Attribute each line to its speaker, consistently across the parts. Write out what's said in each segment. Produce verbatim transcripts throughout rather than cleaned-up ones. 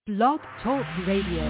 Speaker 1: Blog Talk Radio.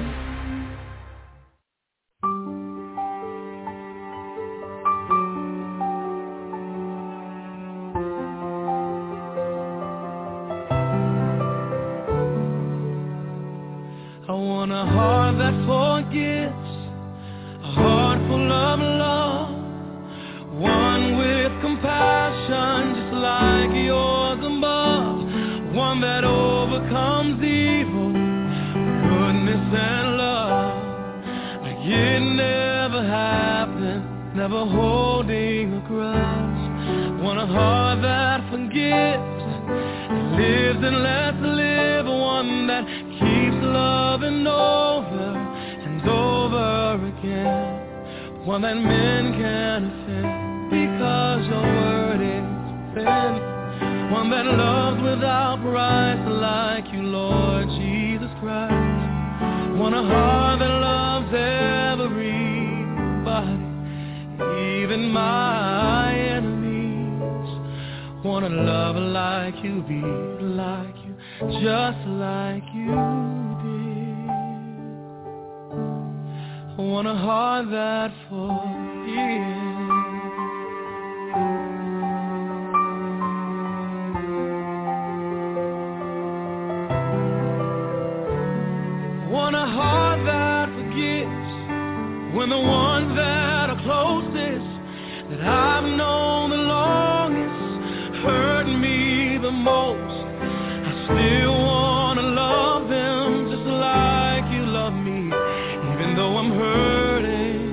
Speaker 2: I want a heart that forgives, a heart full of love, one with compassion just like yours above, one that overcomes evil, goodness and love, like it never happened, never holding a grudge. Want a heart that forgives, that lives and lets live, one that keeps loving over and over again, one that men can offend because your word is thin, one that loves without price like you, Lord Jesus Christ. Want a heart that loves everybody, even my enemies. Want to love like you, be like you, just like you did. Want a heart that forgives. Want a heart that forgives when the ones that are closest, that I've known the longest, hurt me the most. I still want to love them just like you love me, even though I'm hurting.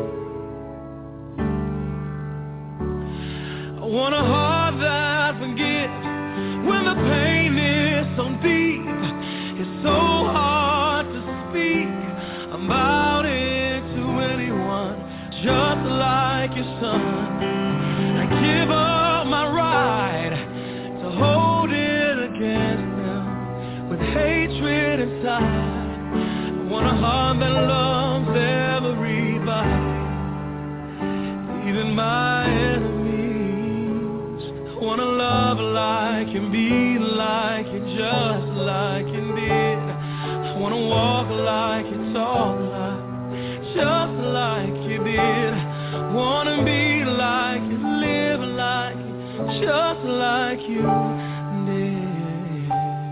Speaker 2: I want a heart that forgives when the pain is so deep, it's so hard to speak about it to anyone, just like your son. I give up my right to hold it against them with hatred inside. I want a heart that loves everybody, even my enemies. I want to love like you, be like you, just like you did. I want to walk like you, talk like, just like you did. Want to be like you, live like you, just like you did.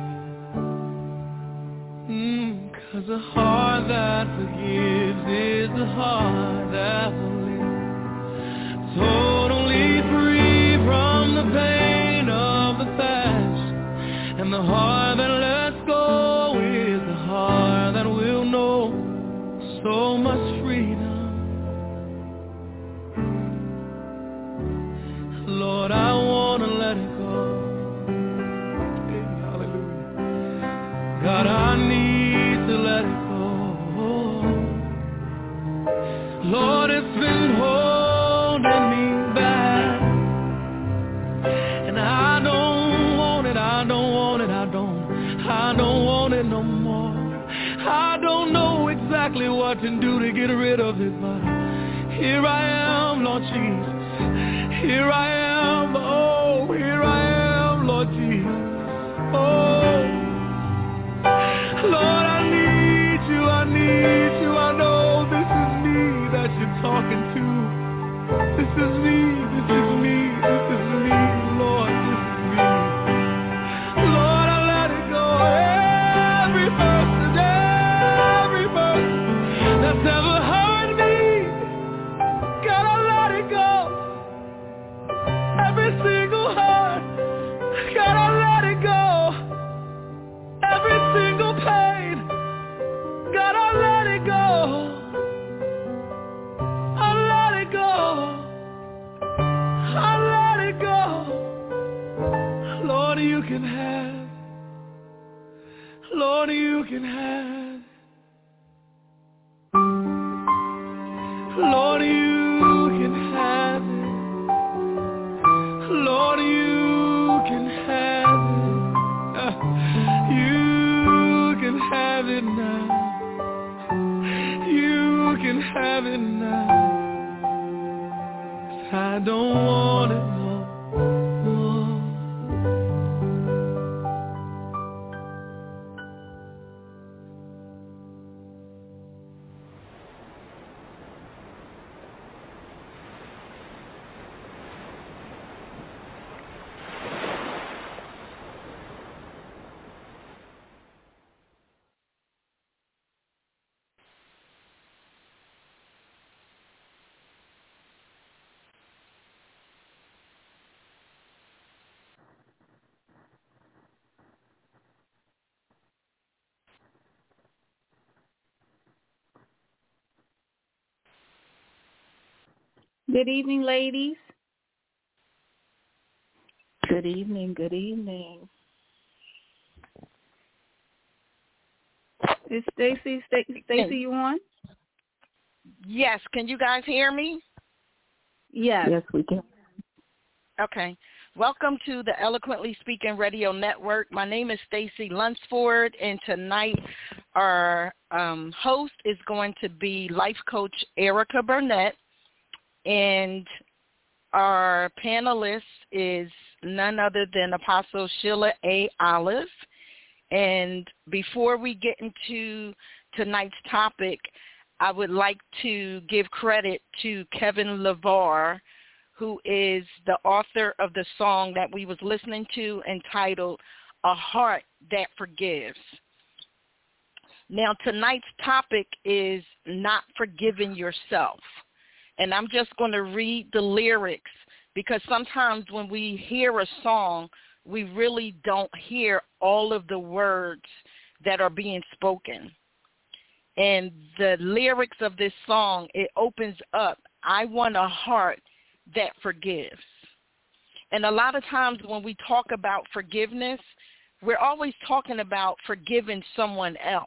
Speaker 2: Mm, 'cause a heart that forgives is a heart that will live totally free from the pain of the past, and the heart that lets go is the heart that will know so much freedom. Lord, I want to let it go. Hey, hallelujah. God, I need to let it go. Lord, it's been holding me back, and I don't want it, I don't want it, I don't, I don't want it no more. I don't know exactly what to do to get rid of it, but here I am, Lord Jesus. Here I am, oh, here I am, Lord Jesus. Oh, Lord, I need you, I need you. I know this is me that you're talking to. This is me, this is me, this is me, Lord, this is me. Lord, I let it go. Every person, every person that's ever hurt me, God, I let it go. Every single heart, God, I let it go. Every single pain, God, I let it go. I let it go. I let it go. Lord, you can have. Lord, you can have. Lord, you can have it. Lord, you can have it. Uh, you can have it now. You can have it now. 'Cause I don't want it no more.
Speaker 1: Good evening, ladies.
Speaker 3: Good evening. Good evening.
Speaker 1: Is Stacy? Stacy, you on?
Speaker 4: Yes. Can you guys hear me?
Speaker 1: Yes.
Speaker 3: Yes, we can.
Speaker 4: Okay. Welcome to the Eloquently Speaking Radio Network. My name is Stacy Lunsford, and tonight our um, host is going to be life coach Erica Burnett, and our panelist is none other than Apostle Sheila A. Olive. And before we get into tonight's topic, I would like to give credit to Kevin LeVar, who is the author of the song that we was listening to entitled A Heart That Forgives. Now, tonight's topic is not forgiving yourself. And I'm just going to read the lyrics because sometimes when we hear a song, we really don't hear all of the words that are being spoken. And the lyrics of this song, it opens up, I want a heart that forgives. And a lot of times when we talk about forgiveness, we're always talking about forgiving someone else.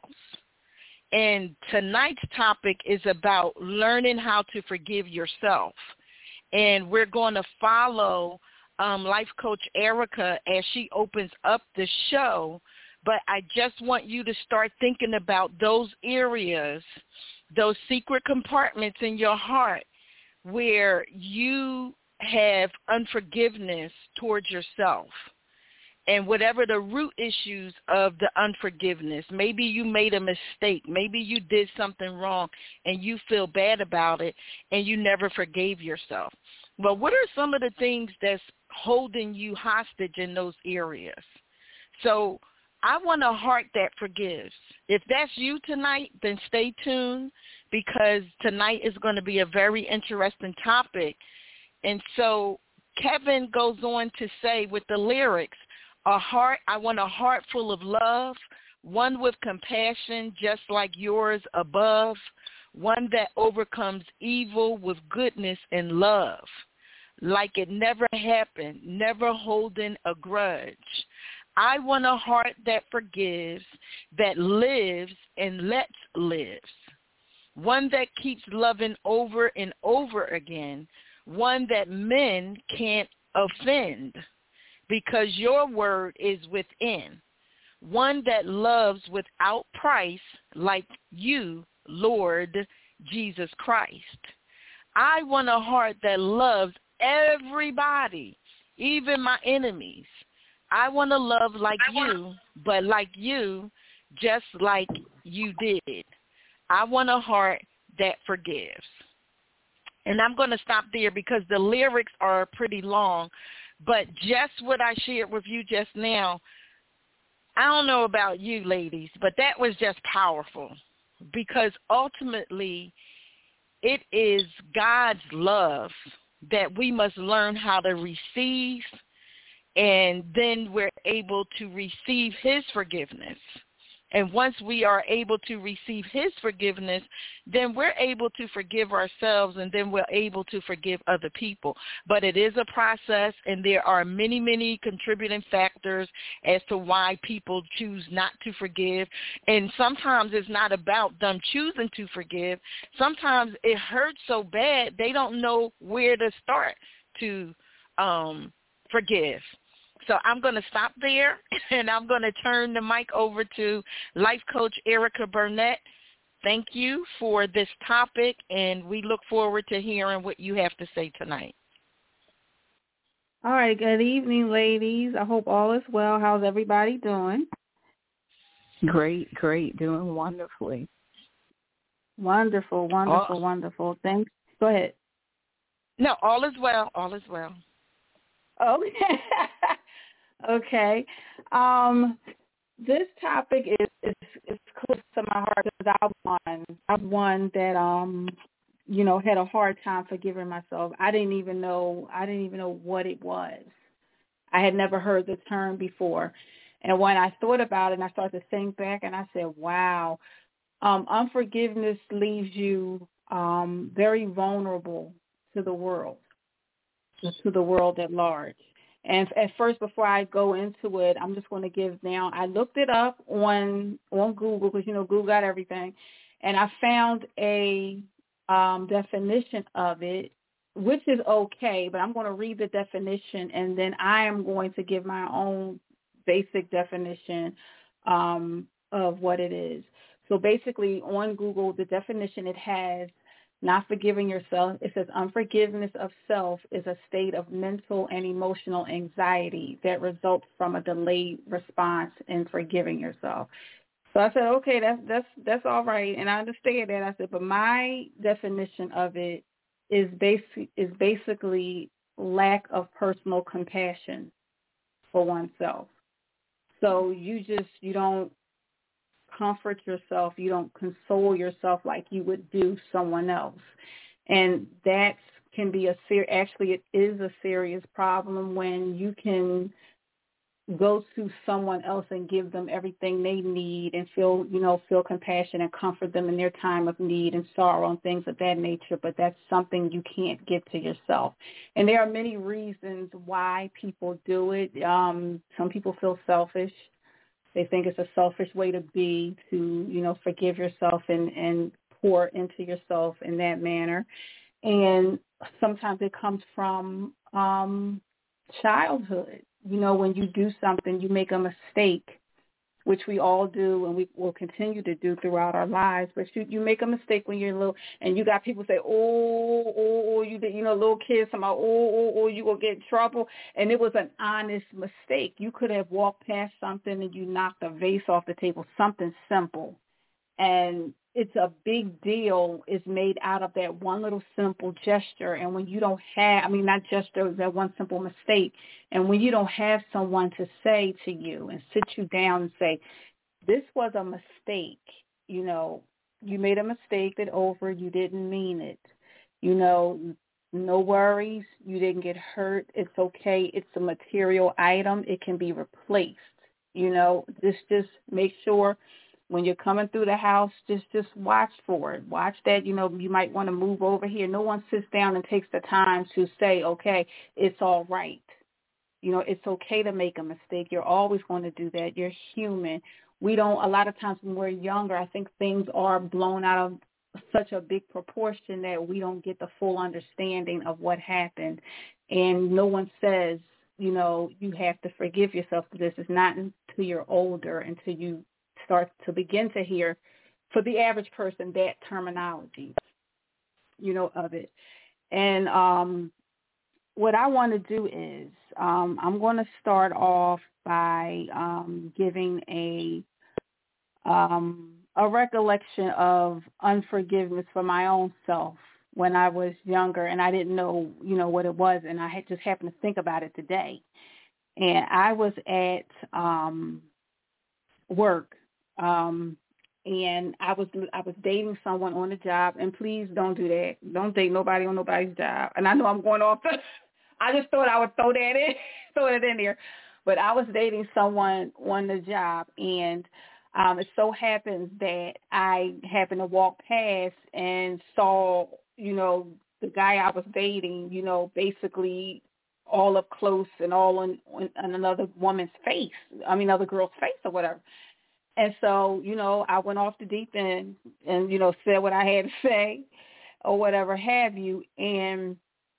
Speaker 4: And tonight's topic is about learning how to forgive yourself. And we're going to follow um, Life Coach Erica as she opens up the show. But I just want you to start thinking about those areas, those secret compartments in your heart where you have unforgiveness towards yourself. And whatever the root issues of the unforgiveness, maybe you made a mistake, maybe you did something wrong and you feel bad about it and you never forgave yourself. Well, what are some of the things that's holding you hostage in those areas? So I want a heart that forgives. If that's you tonight, then stay tuned because tonight is going to be a very interesting topic. And so Kevin goes on to say with the lyrics, a heart, I want a heart full of love, one with compassion just like yours above, one that overcomes evil with goodness and love, like it never happened, never holding a grudge. I want a heart that forgives, that lives and lets live, one that keeps loving over and over again, one that men can't offend because your word is within, one that loves without price like you, Lord Jesus Christ. I want a heart that loves everybody, even my enemies. I want to love like you, but like you, just like you did. I want a heart that forgives. And I'm going to stop there because the lyrics are pretty long. But just what I shared with you just now, I don't know about you ladies, but that was just powerful because ultimately it is God's love that we must learn how to receive, and then we're able to receive his forgiveness. And once we are able to receive his forgiveness, then we're able to forgive ourselves, and then we're able to forgive other people. But it is a process, and there are many, many contributing factors as to why people choose not to forgive. And sometimes it's not about them choosing to forgive. Sometimes it hurts so bad they don't know where to start to um, forgive. So I'm going to stop there, and I'm going to turn the mic over to Life Coach Erica Burnett. Thank you for this topic, and we look forward to hearing what you have to say tonight.
Speaker 1: All right. Good evening, ladies. I hope all is well. How's everybody doing?
Speaker 3: Great, great. Doing wonderfully.
Speaker 1: Wonderful, wonderful,
Speaker 4: all,
Speaker 1: wonderful. Thanks. Go ahead.
Speaker 4: No, all is well. All is well.
Speaker 1: Okay. Okay. Um, this topic is, is, is close to my heart because I was one. I was one that, um, you know, had a hard time forgiving myself. I didn't even know, I didn't even know what it was. I had never heard the term before. And when I thought about it and I started to think back and I said, wow, um, unforgiveness leaves you um, very vulnerable to the world, to the world at large. And at first, before I go into it, I'm just going to give now, I looked it up on on Google because, you know, Google got everything, and I found a um, definition of it, which is okay, but I'm going to read the definition, and then I am going to give my own basic definition um, of what it is. So basically, on Google, the definition it has, not forgiving yourself, it says unforgiveness of self is a state of mental and emotional anxiety that results from a delayed response in forgiving yourself. So I said, okay, that's that's that's all right, and I understand that. I said, but my definition of it is basic is basically lack of personal compassion for oneself. So you just you don't comfort yourself, you don't console yourself like you would do someone else, and that can be a ser- actually it is a serious problem when you can go to someone else and give them everything they need and feel, you know, feel compassion and comfort them in their time of need and sorrow and things of that nature, but that's something you can't give to yourself. And there are many reasons why people do it. Um, some people feel selfish. They think it's a selfish way to be, to, you know, forgive yourself and, and pour into yourself in that manner. And sometimes it comes from um, childhood. You know, when you do something, you make a mistake, which we all do and we will continue to do throughout our lives. But you, you make a mistake when you're little, and you got people say, oh, oh, oh, you did, you know, little kids, some, oh, oh, oh, you will get in trouble. And it was an honest mistake. You could have walked past something and you knocked a vase off the table, something simple. And it's a big deal is made out of that one little simple gesture. And when you don't have, I mean, not gesture, that one simple mistake. And when you don't have someone to say to you and sit you down and say, this was a mistake, you know, you made a mistake, that over, you didn't mean it. You know, no worries, you didn't get hurt. It's okay. It's a material item. It can be replaced. You know, just, just make sure when you're coming through the house, just just watch for it. Watch that, you know, you might want to move over here. No one sits down and takes the time to say, okay, it's all right. You know, it's okay to make a mistake. You're always going to do that. You're human. We don't, a lot of times when we're younger, I think things are blown out of such a big proportion that we don't get the full understanding of what happened. And no one says, you know, you have to forgive yourself for this. It's not until you're older, until you start to begin to hear, for the average person, that terminology, you know, of it. And um, what I want to do is um, I'm going to start off by um, giving a um, a recollection of unforgiveness for my own self when I was younger, and I didn't know, you know, what it was, and I had just happened to think about it today. And I was at um, work. Um, and I was I was dating someone on the job, and please don't do that. Don't date nobody on nobody's job. And I know I'm going off the, I just thought I would throw that in, throw it in there. But I was dating someone on the job, and um, it so happens that I happened to walk past and saw, you know, the guy I was dating, you know, basically all up close and all on, on another woman's face, I mean, other girl's face or whatever. And so, you know, I went off the deep end and, you know, said what I had to say or whatever have you. And,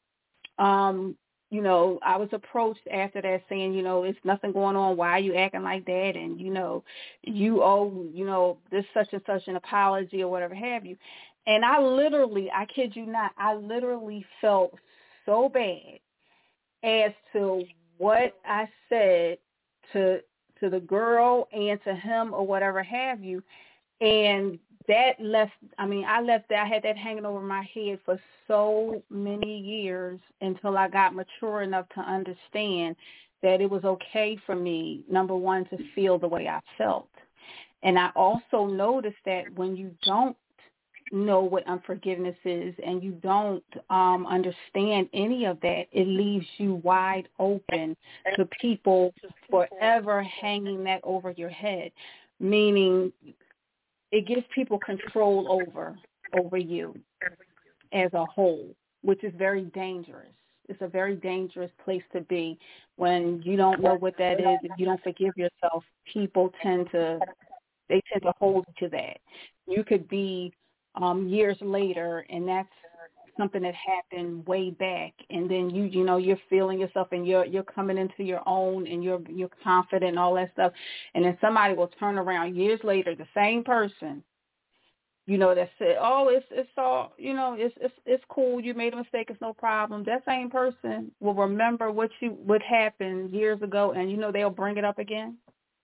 Speaker 1: um, you know, I was approached after that saying, you know, it's nothing going on. Why are you acting like that? And, you know, you owe, you know, this such and such an apology or whatever have you. And I literally, I kid you not, I literally felt so bad as to what I said to to the girl and to him or whatever have you. And that left, I mean, I left that, I had that hanging over my head for so many years until I got mature enough to understand that it was okay for me, number one, to feel the way I felt. And I also noticed that when you don't know what unforgiveness is and you don't um, understand any of that, it leaves you wide open to people forever hanging that over your head, meaning it gives people control over over you as a whole. which is very dangerous. It's a very dangerous place to be when you don't know what that is. If you don't forgive yourself, people tend to, they tend to hold you to that. You could be um, years later, and that's something that happened way back, and then you, you know, you're feeling yourself, and you're you're coming into your own, and you're you're confident and all that stuff, and then somebody will turn around years later, the same person, you know, that said, oh, it's it's all, you know, it's it's it's cool, you made a mistake, it's no problem. That same person will remember what you what happened years ago, and you know they'll bring it up again,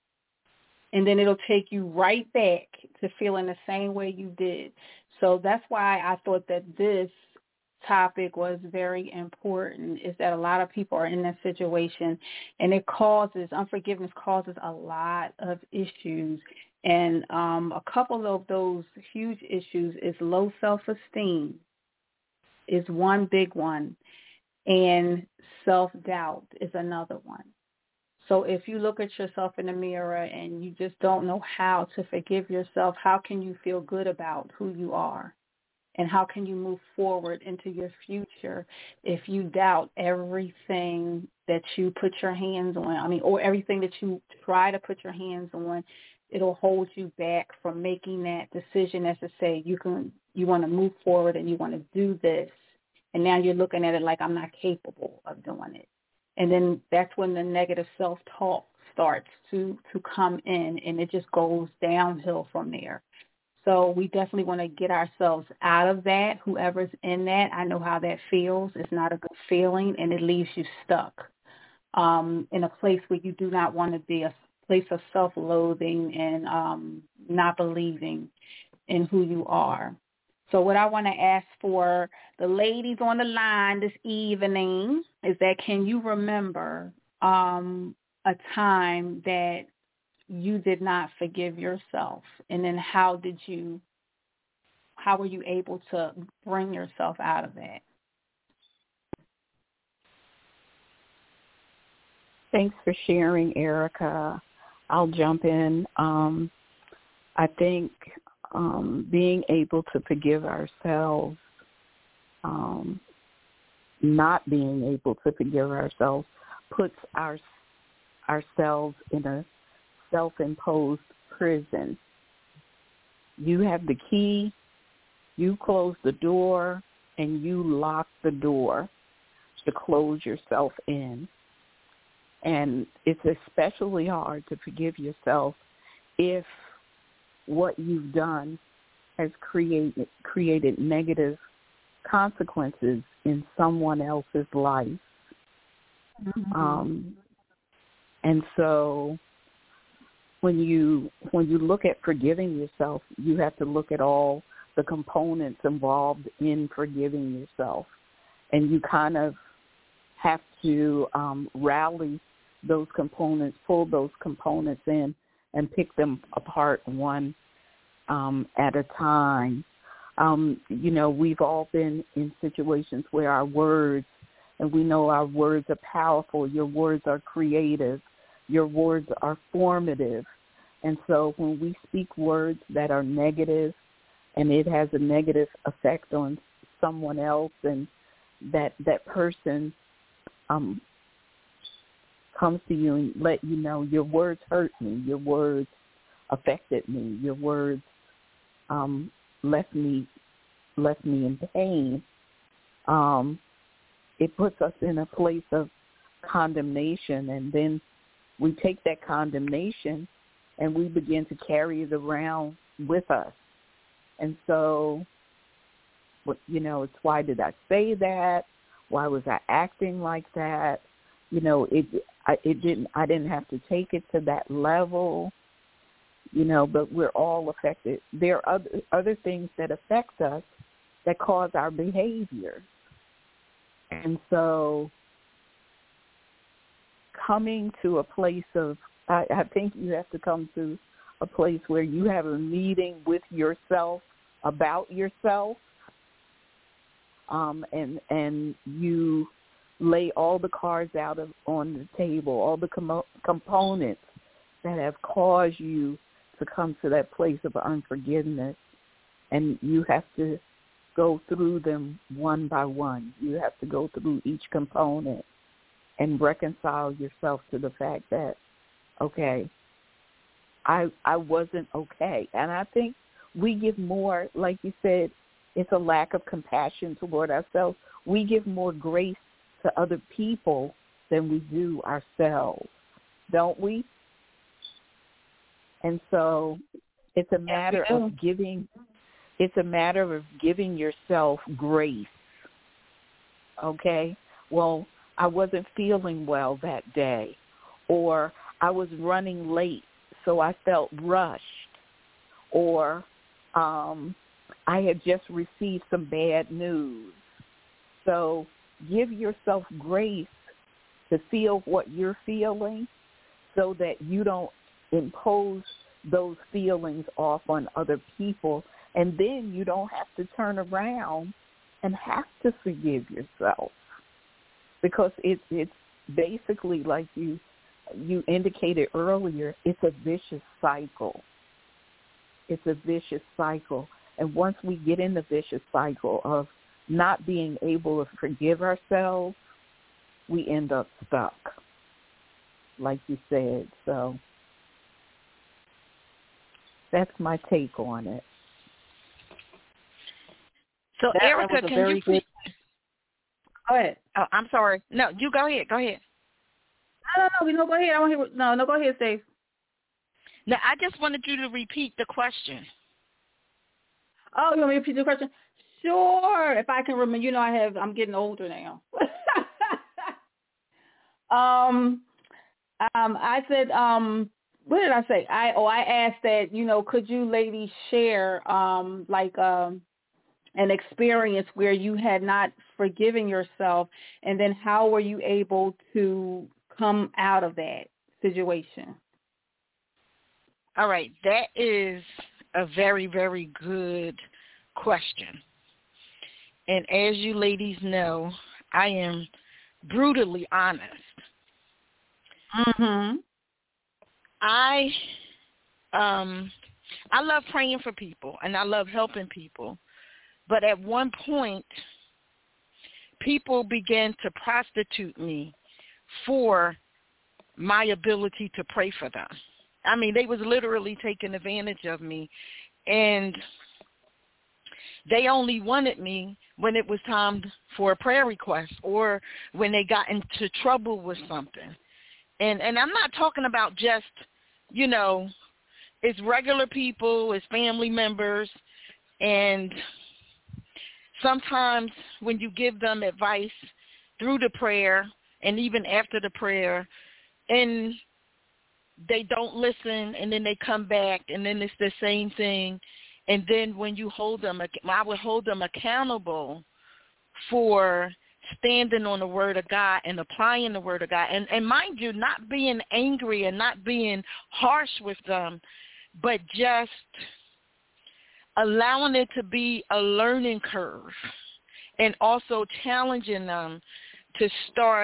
Speaker 1: and then it'll take you right back to feeling the same way you did. So that's why I thought that this topic was very important, is that a lot of people are in that situation, and it causes, unforgiveness causes a lot of issues. And um, a couple of those huge issues is low self-esteem is one big one, and self-doubt is another one. So if you look at yourself in the mirror and you just don't know how to forgive yourself, how can you feel good about who you are? And how can you move forward into your future if you doubt everything that you put your hands on? I mean, or everything that you try to put your hands on, it'll hold you back from making that decision as to say you can, you want to move forward and you want to do this. And now you're looking at it like I'm not capable of doing it. And then that's when the negative self-talk starts to, to come in, and it just goes downhill from there. So we definitely want to get ourselves out of that. Whoever's in that, I know how that feels. It's not a good feeling, and it leaves you stuck um, in a place where you do not want to be, a place of self-loathing and um, not believing in who you are. So what I want to ask for the ladies on the line this evening is that, can you remember um, a time that you did not forgive yourself, and then how did you, how were you able to bring yourself out of that?
Speaker 3: Thanks for sharing, Erica. I'll jump in. Um, I think um, being able to forgive ourselves, um, not being able to forgive ourselves, puts our ourselves in a self-imposed prison. You have the key, you close the door, and you lock the door to close yourself in. And it's especially hard to forgive yourself if what you've done has created created negative consequences in someone else's life. Mm-hmm. Um, and so when you when you look at forgiving yourself, you have to look at all the components involved in forgiving yourself, and you kind of have to um, rally those components, pull those components in, and pick them apart one um, at a time. Um, you know, we've all been in situations where our words, and we know our words are powerful. Your words are creative. Your words are formative. And so when we speak words that are negative and it has a negative effect on someone else, and that that person um, comes to you and let you know, your words hurt me, your words affected me, your words um, left me left me in pain, um, it puts us in a place of condemnation, and then we take that condemnation and we begin to carry it around with us. And so, you know, it's, why did I say that? Why was I acting like that? You know, it I, it didn't. I didn't have to take it to that level. You know, but we're all affected. There are other other things that affect us that cause our behavior, and so coming to a place of, I, I think you have to come to a place where you have a meeting with yourself about yourself, um, and and you lay all the cards out of, on the table, all the com- components that have caused you to come to that place of unforgiveness, and you have to go through them one by one. You have to go through each component and reconcile yourself to the fact that, okay, I I wasn't okay. And I think we give more, like you said, it's a lack of compassion toward ourselves. We give more grace to other people than we do ourselves, don't we? And so it's a matter of giving, it's a matter of giving yourself grace, okay? Well, I wasn't feeling well that day, or I was running late, so I felt rushed, or um, I had just received some bad news. So give yourself grace to feel what you're feeling so that you don't impose those feelings off on other people, and then you don't have to turn around and have to forgive yourself, because it's it's basically, like you you indicated earlier, it's a vicious cycle. It's a vicious cycle. And once we get in the vicious cycle of not being able to forgive ourselves, we end up stuck, like you said. So that's my take on it.
Speaker 4: So,
Speaker 1: that,
Speaker 4: Erica,
Speaker 1: that
Speaker 4: can you please...
Speaker 1: Go ahead.
Speaker 4: Oh, I'm sorry. No, you go ahead. Go ahead.
Speaker 1: No, no, no, no, go ahead. I want to hear. No, no, go ahead, Stacey.
Speaker 4: No, I just wanted you to repeat the question.
Speaker 1: Oh, you want me to repeat the question? Sure. If I can remember, you know, I have. I'm getting older now. um, um, I said, um, what did I say? I oh, I asked that. You know, could you ladies share, um, like, um, an experience where you had not forgiven yourself, and then how were you able to come out of that situation?
Speaker 4: All right, that is a very, very good question. And as you ladies know, I am brutally honest.
Speaker 1: Mm-hmm.
Speaker 4: I um I love praying for people, and I love helping people. But at one point, people began to prostitute me for my ability to pray for them. I mean, they was literally taking advantage of me, and they only wanted me when it was time for a prayer request or when they got into trouble with something. And and I'm not talking about just, you know, it's regular people, it's family members, and sometimes when you give them advice through the prayer and even after the prayer, and they don't listen, and then they come back, and then it's the same thing. And then when you hold them, I would hold them accountable for standing on the word of God and applying the word of God. And, and mind you, not being angry and not being harsh with them, but just allowing it to be a learning curve, and also challenging them to start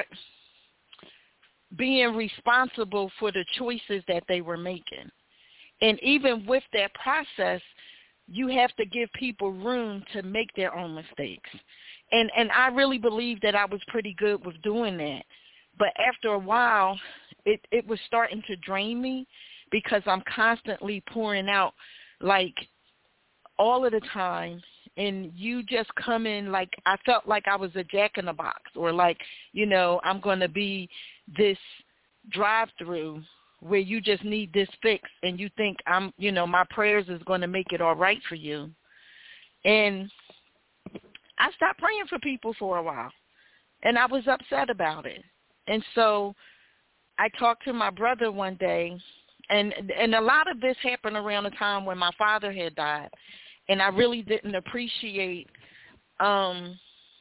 Speaker 4: being responsible for the choices that they were making. And even with that process, you have to give people room to make their own mistakes. And and I really believe that I was pretty good with doing that. But after a while, it, it was starting to drain me, because I'm constantly pouring out, like, all of the time, and you just come in like I felt like I was a jack in the box, or like, you know, I'm going to be this drive-through where you just need this fix, and you think I'm, you know, my prayers is going to make it all right for you. And I stopped praying for people for a while, and I was upset about it. And so I talked to my brother one day, and and a lot of this happened around the time when my father had died. And I really didn't appreciate, um,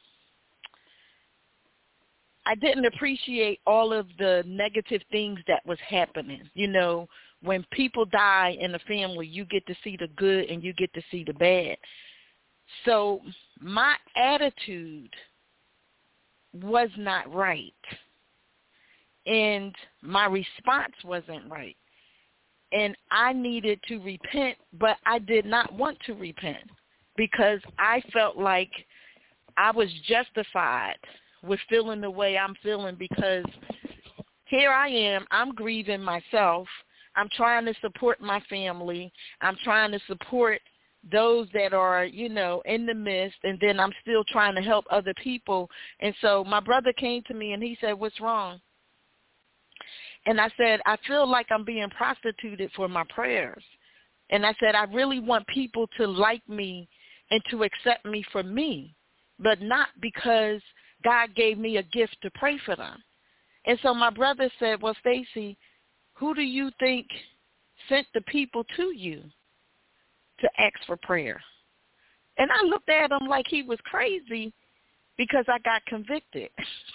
Speaker 4: I didn't appreciate all of the negative things that was happening. You know, when people die in the family, you get to see the good and you get to see the bad. So my attitude was not right, and my response wasn't right. And I needed to repent, but I did not want to repent. because I felt like I was justified with feeling the way I'm feeling, because here I am, I'm grieving myself. I'm trying to support my family. I'm trying to support those that are, you know, in the midst, and then I'm still trying to help other people. And so my brother came to me and he said, "What's wrong?" And I said, "I feel like I'm being prostituted for my prayers." And I said, "I really want people to like me and to accept me for me, but not because God gave me a gift to pray for them." And so my brother said, "Well, Stacy, who do you think sent the people to you to ask for prayer?" And I looked at him like he was crazy, because I got convicted.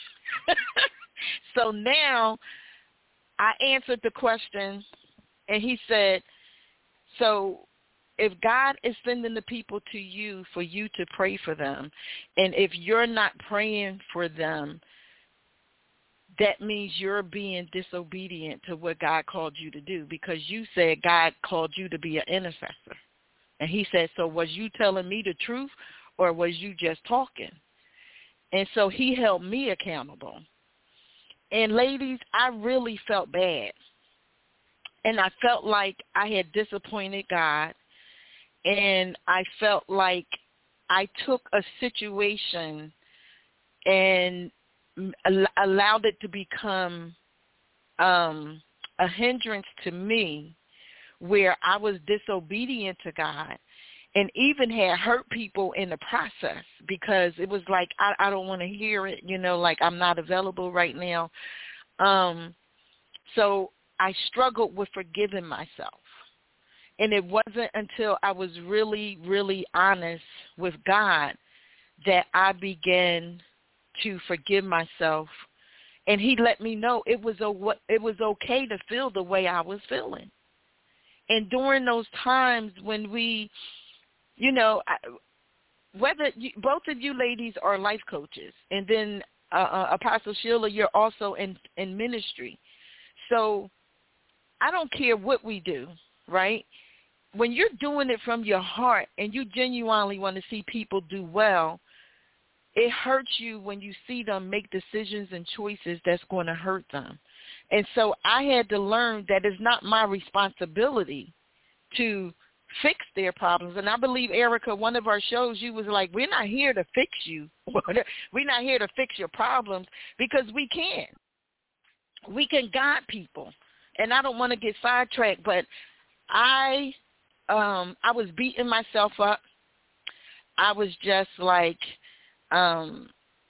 Speaker 4: So now I answered the question, and he said, "So if God is sending the people to you for you to pray for them, and if you're not praying for them, that means you're being disobedient to what God called you to do, because you said God called you to be an intercessor." And he said, "So was you telling me the truth, or was you just talking?" And so he held me accountable. And ladies, I really felt bad. And I felt like I had disappointed God. And I felt like I took a situation and allowed it to become um, a hindrance to me, where I was disobedient to God, and even had hurt people in the process, because it was like, I, I don't want to hear it, you know, like I'm not available right now. Um, so I struggled with forgiving myself. And it wasn't until I was really, really honest with God that I began to forgive myself. And he let me know it was a, it was okay to feel the way I was feeling. And during those times when we, you know, whether you, both of you ladies are life coaches, and then uh, uh, Apostle Sheila, you're also in, in ministry. So I don't care what we do, right? When you're doing it from your heart and you genuinely want to see people do well, it hurts you when you see them make decisions and choices that's going to hurt them. And so I had to learn that it's not my responsibility to fix their problems. And I believe, Erica, one of our shows, you was like, we're not here to fix you. We're not here to fix your problems, because we can. We can guide people. And I don't want to get sidetracked, but I um, I was beating myself up. I was just like, um,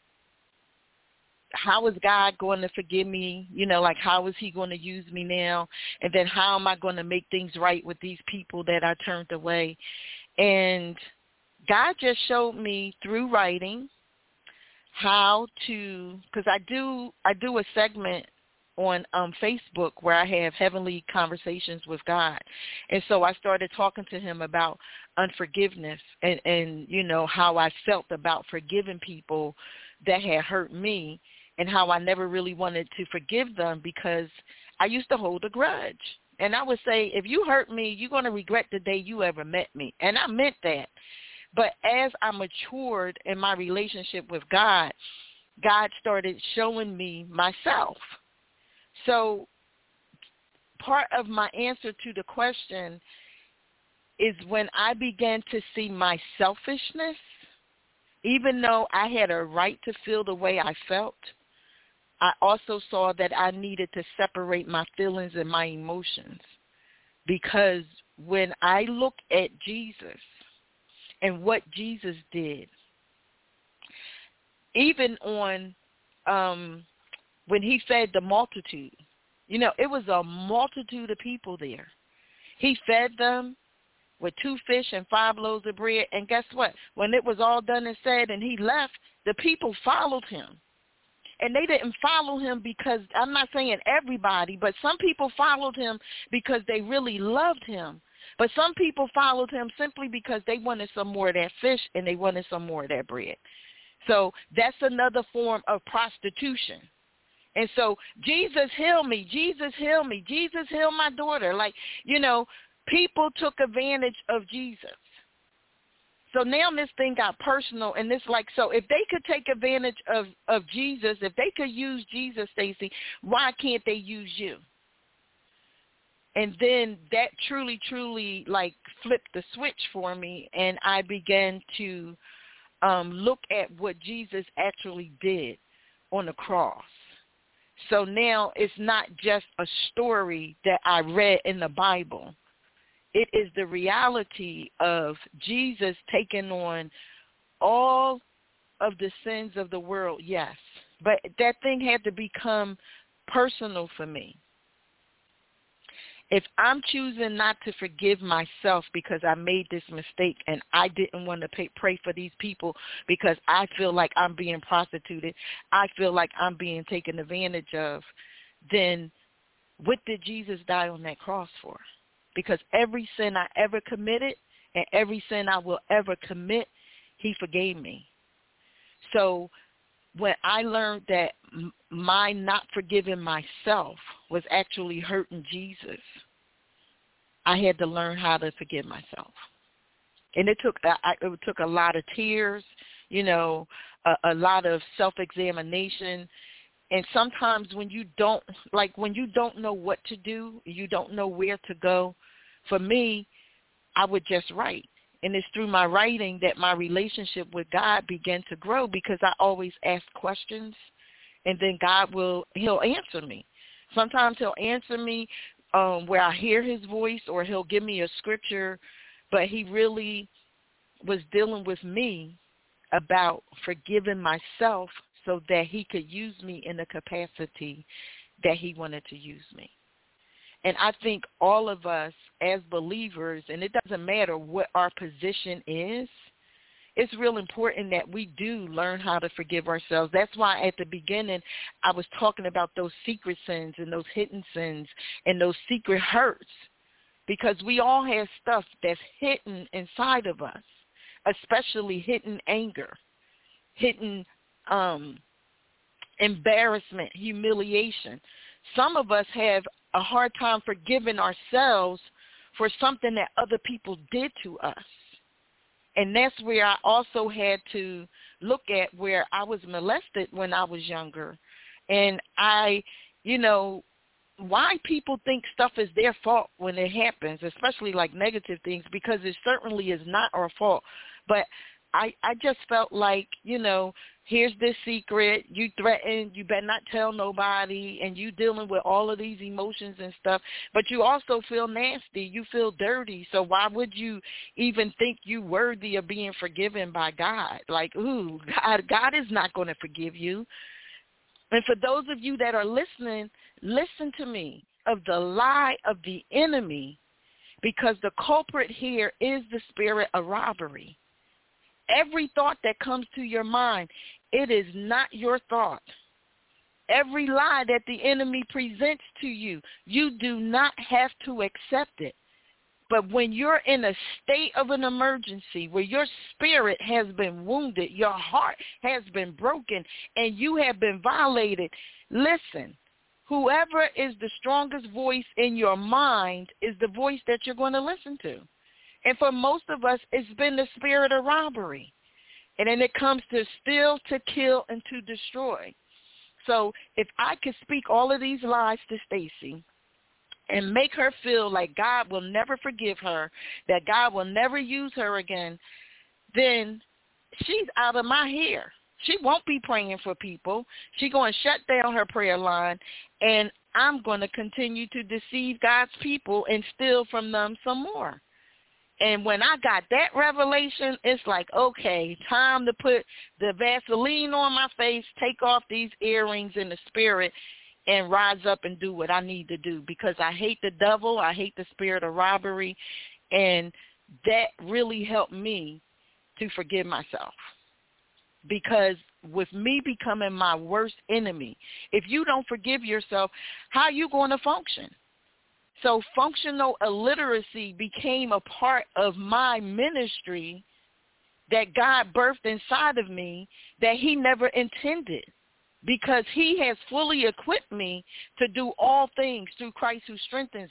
Speaker 4: how is God going to forgive me? You know, like, how is he going to use me now? And then how am I going to make things right with these people that I turned away? And God just showed me through writing how to, because I do, I do a segment on um, Facebook where I have heavenly conversations with God. And so I started talking to him about unforgiveness and, and, you know, how I felt about forgiving people that had hurt me, and how I never really wanted to forgive them because I used to hold a grudge. And I would say, if you hurt me, you're going to regret the day you ever met me. And I meant that. But as I matured in my relationship with God, God started showing me myself. So part of my answer to the question is when I began to see my selfishness, even though I had a right to feel the way I felt, I also saw that I needed to separate my feelings and my emotions. Because when I look at Jesus and what Jesus did, even on um, when he fed the multitude, you know, it was a multitude of people there. He fed them with two fish and five loaves of bread. And guess what? When it was all done and said and he left, the people followed him. And they didn't follow him because, I'm not saying everybody, but some people followed him because they really loved him. But some people followed him simply because they wanted some more of that fish and they wanted some more of that bread. So that's another form of prostitution. And so, Jesus, heal me. Jesus, heal me. Jesus, heal my daughter. Like, you know, people took advantage of Jesus. So now this thing got personal, and it's like, so if they could take advantage of, of Jesus, if they could use Jesus, Stacey, why can't they use you? And then that truly, truly, like, flipped the switch for me, and I began to um, look at what Jesus actually did on the cross. So now it's not just a story that I read in the Bible. It is the reality of Jesus taking on all of the sins of the world, yes. But that thing had to become personal for me. If I'm choosing not to forgive myself because I made this mistake and I didn't want to pay, pray for these people because I feel like I'm being prostituted, I feel like I'm being taken advantage of, then what did Jesus die on that cross for? Because every sin I ever committed and every sin I will ever commit, he forgave me. So when I learned that my not forgiving myself was actually hurting Jesus, I had to learn how to forgive myself. And it took it took a lot of tears, you know, a, a lot of self-examination. And sometimes when you don't, like when you don't know what to do, you don't know where to go, for me, I would just write. And it's through my writing that my relationship with God began to grow, because I always ask questions, and then God will, he'll answer me. Sometimes he'll answer me um, where I hear his voice, or he'll give me a scripture, but he really was dealing with me about forgiving myself so that he could use me in the capacity that he wanted to use me. And I think all of us as believers, and it doesn't matter what our position is, it's real important that we do learn how to forgive ourselves. That's why at the beginning I was talking about those secret sins and those hidden sins and those secret hurts, because we all have stuff that's hidden inside of us, especially hidden anger, hidden um, embarrassment, humiliation. Some of us have a hard time forgiving ourselves for something that other people did to us. And that's where I also had to look at where I was molested when I was younger. And I, you know, why people think stuff is their fault when it happens, especially like negative things, because it certainly is not our fault. But I, I just felt like, you know, here's this secret, you threatened, you better not tell nobody, and you dealing with all of these emotions and stuff, but you also feel nasty, you feel dirty, so why would you even think you worthy of being forgiven by God? Like, ooh, God, God is not going to forgive you. And for those of you that are listening, listen to me, of the lie of the enemy, because the culprit here is the spirit of robbery. Every thought that comes to your mind, it is not your thought. Every lie that the enemy presents to you, you do not have to accept it. But when you're in a state of an emergency, where your spirit has been wounded, your heart has been broken, and you have been violated, listen, whoever is the strongest voice in your mind is the voice that you're going to listen to. And for most of us, it's been the spirit of robbery. And then it comes to steal, to kill, and to destroy. So if I could speak all of these lies to Stacey and make her feel like God will never forgive her, that God will never use her again, then she's out of my hair. She won't be praying for people. She's going to shut down her prayer line, and I'm going to continue to deceive God's people and steal from them some more. And when I got that revelation, it's like, okay, time to put the Vaseline on my face, take off these earrings in the spirit, and rise up and do what I need to do, because I hate the devil. I hate the spirit of robbery. And that really helped me to forgive myself, because with me becoming my worst enemy, if you don't forgive yourself, how are you going to function? So functional illiteracy became a part of my ministry that God birthed inside of me that he never intended, because he has fully equipped me to do all things through Christ who strengthens me.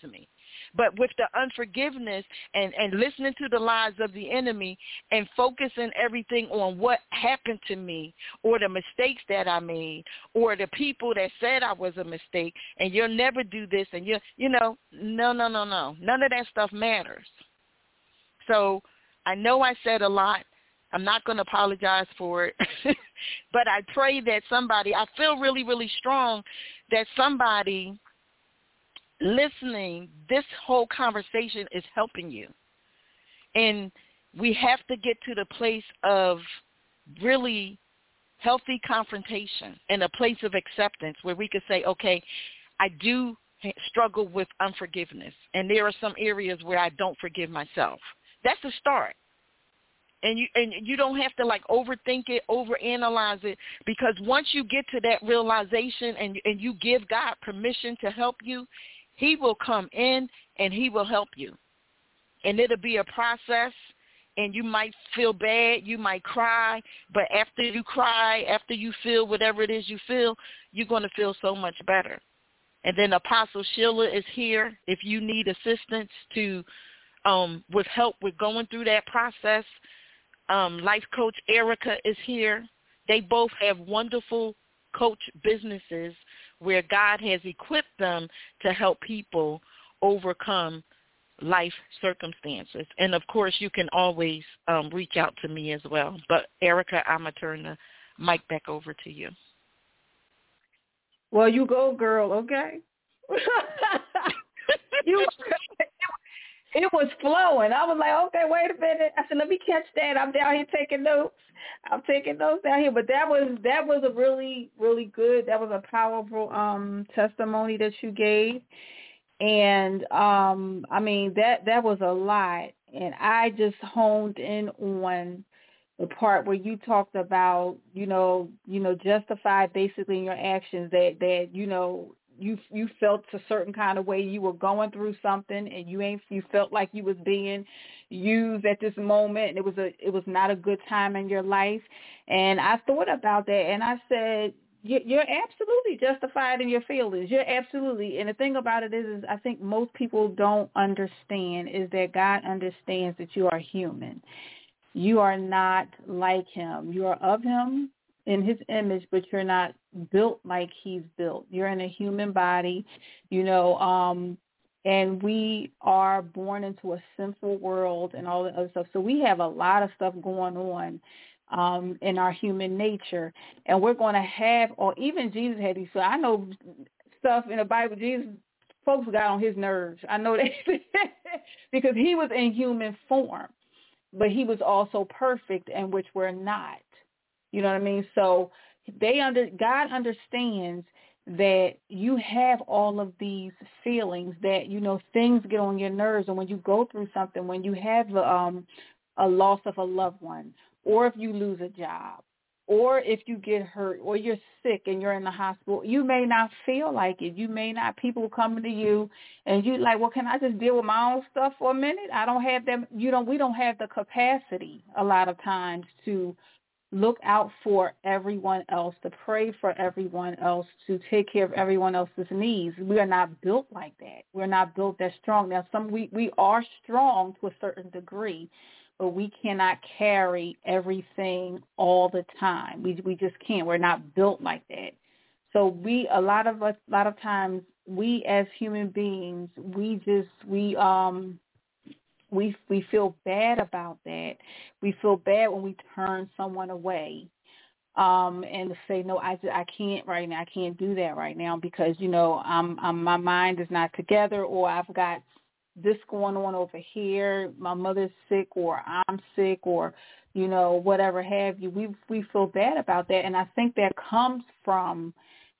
Speaker 4: But with the unforgiveness and, and listening to the lies of the enemy and focusing everything on what happened to me or the mistakes that I made or the people that said I was a mistake and you'll never do this and you you know, no, no, no, no. None of that stuff matters. So I know I said a lot. I'm not going to apologize for it. But I pray that somebody, I feel really, really strong that somebody listening, this whole conversation is helping you. And we have to get to the place of really healthy confrontation and a place of acceptance where we could say, okay, I do struggle with unforgiveness, and there are some areas where I don't forgive myself. That's a start. And you and you don't have to like overthink it, overanalyze it, because once you get to that realization and and you give God permission to help you, he will come in and he will help you. And it'll be a process, and you might feel bad, you might cry, but after you cry, after you feel whatever it is you feel, you're going to feel so much better. And then Apostle Sheila is here if you need assistance to um, with help with going through that process. Um, Life Coach Erica is here. They both have wonderful coach businesses where God has equipped them to help people overcome life circumstances. And, of course, you can always um, reach out to me as well. But, Erica, I'm going to turn the mic back over to you.
Speaker 1: Well, you go, girl, okay? you It was flowing. I was like, okay, wait a minute. I said, let me catch that. I'm down here taking notes. I'm taking notes down here. But that was that was a really, really good, that was a powerful um, testimony that you gave. And, um, I mean, that, that was a lot. And I just honed in on the part where you talked about, you know, you know, justify basically in your actions that, that you know, you you felt a certain kind of way, you were going through something, and you ain't you felt like you was being used at this moment, and it was a it was not a good time in your life. And I thought about that, and I said, you're absolutely justified in your feelings. You're absolutely, and the thing about it is, is I think most people don't understand is that God understands that you are human. You are not like him. You are of him, in his image, but you're not built like he's built. You're in a human body, you know, um, and we are born into a sinful world and all that other stuff. So we have a lot of stuff going on um, in our human nature, and we're going to have, or even Jesus had these, so I know stuff in the Bible, Jesus, folks got on his nerves. I know that because he was in human form, but he was also perfect, and which we're not. You know what I mean? So they under God understands that you have all of these feelings, that, you know, things get on your nerves. And when you go through something, when you have um, a loss of a loved one, or if you lose a job, or if you get hurt, or you're sick and you're in the hospital, you may not feel like it. You may not, people coming to you and you like, well, can I just deal with my own stuff for a minute? I don't have them. You know, we don't have the capacity a lot of times to look out for everyone else, to pray for everyone else, to take care of everyone else's needs. We are not built like that. We're not built that strong. Now, some we, we are strong to a certain degree, but we cannot carry everything all the time. We we just can't. We're not built like that. So we, a lot of us, a lot of times, we as human beings, we just we um. We we feel bad about that. We feel bad when we turn someone away um, and say, no, I, I can't right now. I can't do that right now because, you know, I'm, I'm, my mind is not together, or I've got this going on over here. My mother's sick, or I'm sick, or, you know, whatever have you. We we feel bad about that. And I think that comes from,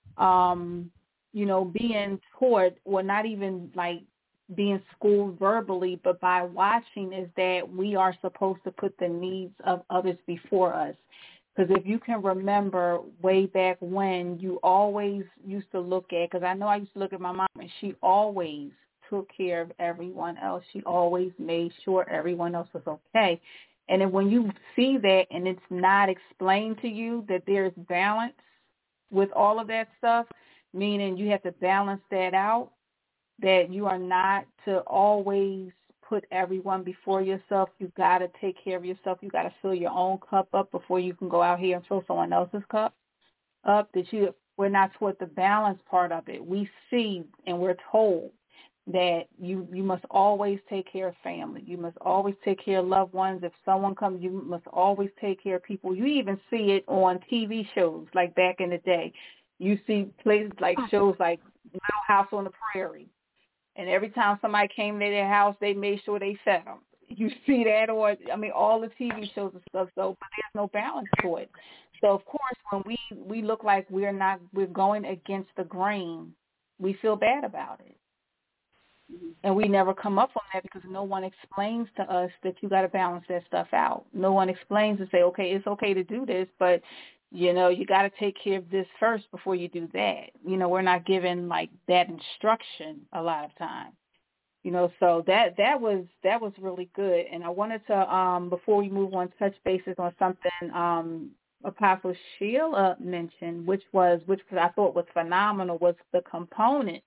Speaker 1: um, you know, being taught, or not even like, being schooled verbally, but by watching, is that we are supposed to put the needs of others before us. Because if you can remember way back when, you always used to look at, because I know I used to look at my mom, and she always took care of everyone else. She always made sure everyone else was okay. And then when you see that and it's not explained to you that there's balance with all of that stuff, meaning you have to balance that out, that you are not to always put everyone before yourself. You got to take care of yourself. You got to fill your own cup up before you can go out here and fill someone else's cup up. That you, we're not taught the balance part of it. We see and we're told that you, you must always take care of family. You must always take care of loved ones. If someone comes, you must always take care of people. You even see it on T V shows like back in the day. You see places like shows like Little House on the Prairie. And every time somebody came to their house, they made sure they fed them. You see that, or, I mean, all the T V shows and stuff, so, but there's no balance to it. So, of course, when we, we look like we're not, we're going against the grain, we feel bad about it. And we never come up on that because no one explains to us that you got to balance that stuff out. No one explains and say, okay, it's okay to do this, but, you know, you got to take care of this first before you do that. You know, we're not given, like, that instruction a lot of times. You know, so that that was that was really good. And I wanted to, um, before we move on, touch bases on something um, Apostle Sheila mentioned, which was, which I thought was phenomenal, was the components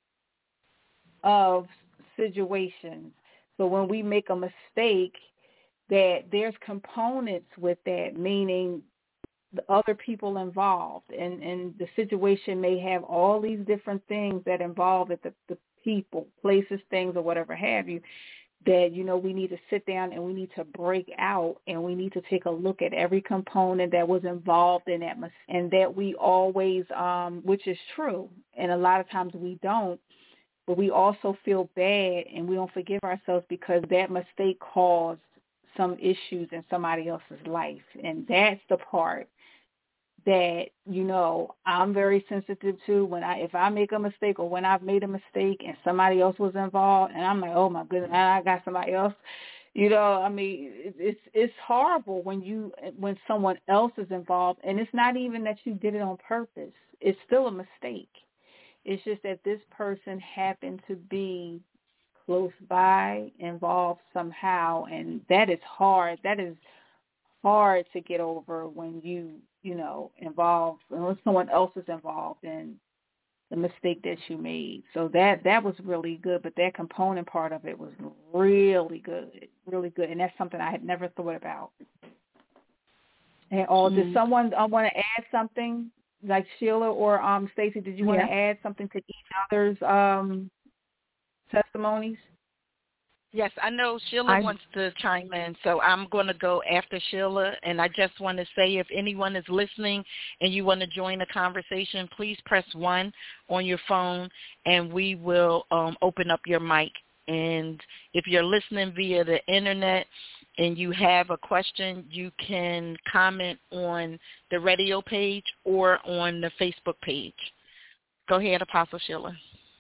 Speaker 1: of situations. So when we make a mistake, that there's components with that, meaning the other people involved, and, and the situation may have all these different things that involve it, the, the people, places, things, or whatever have you, that, you know, we need to sit down and we need to break out and we need to take a look at every component that was involved in that mistake, and that we always, um, which is true, and a lot of times we don't, but we also feel bad and we don't forgive ourselves because that mistake caused some issues in somebody else's life. And that's the part that, you know, I'm very sensitive to. When I, if I make a mistake or when I've made a mistake and somebody else was involved and I'm like, oh my goodness, I got somebody else, you know, I mean, it's, it's horrible when you, when someone else is involved, and it's not even that you did it on purpose. It's still a mistake. It's just that this person happened to be close by, involved somehow, and that is hard. That is hard to get over when you, you know, involved, when someone else is involved in the mistake that you made. So that that was really good, but that component part of it was really good, really good, and that's something I had never thought about. And all, mm-hmm. Does someone uh, want to add something? Like Sheila or um, Stacey, did you want yeah. to add something to each other's um, testimonies?
Speaker 4: Yes, I know Sheila
Speaker 3: I,
Speaker 4: wants to chime in, so I'm going to go after Sheila. And I just want to say, if anyone is listening and you want to join the conversation, please press one on your phone, and we will um, open up your mic. And if you're listening via the internet and you have a question, you can comment on the radio page or on the Facebook page. Go ahead, Apostle Sheila.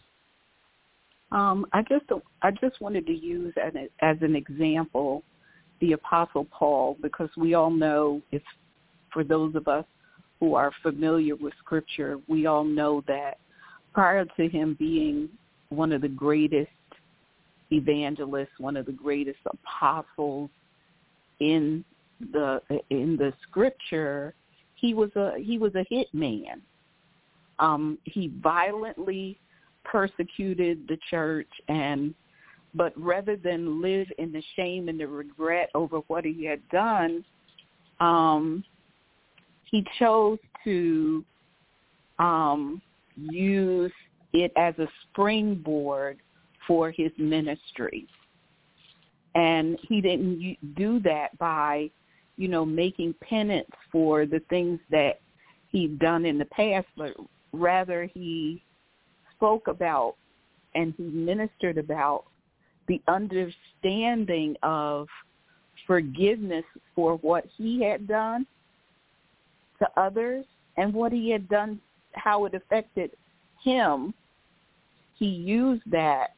Speaker 3: Um, I just I just wanted to use as, as an example the Apostle Paul, because we all know, if for those of us who are familiar with Scripture, we all know that prior to him being one of the greatest evangelists, one of the greatest apostles in the in the Scripture, he was a he was a hit man. Um, he violently persecuted the church, and but rather than live in the shame and the regret over what he had done, um, he chose to um, use it as a springboard for his ministry. And he didn't do that by, you know, making penance for the things that he'd done in the past, but rather he spoke about and he ministered about the understanding of forgiveness for what he had done to others and what he had done, how it affected him. He used that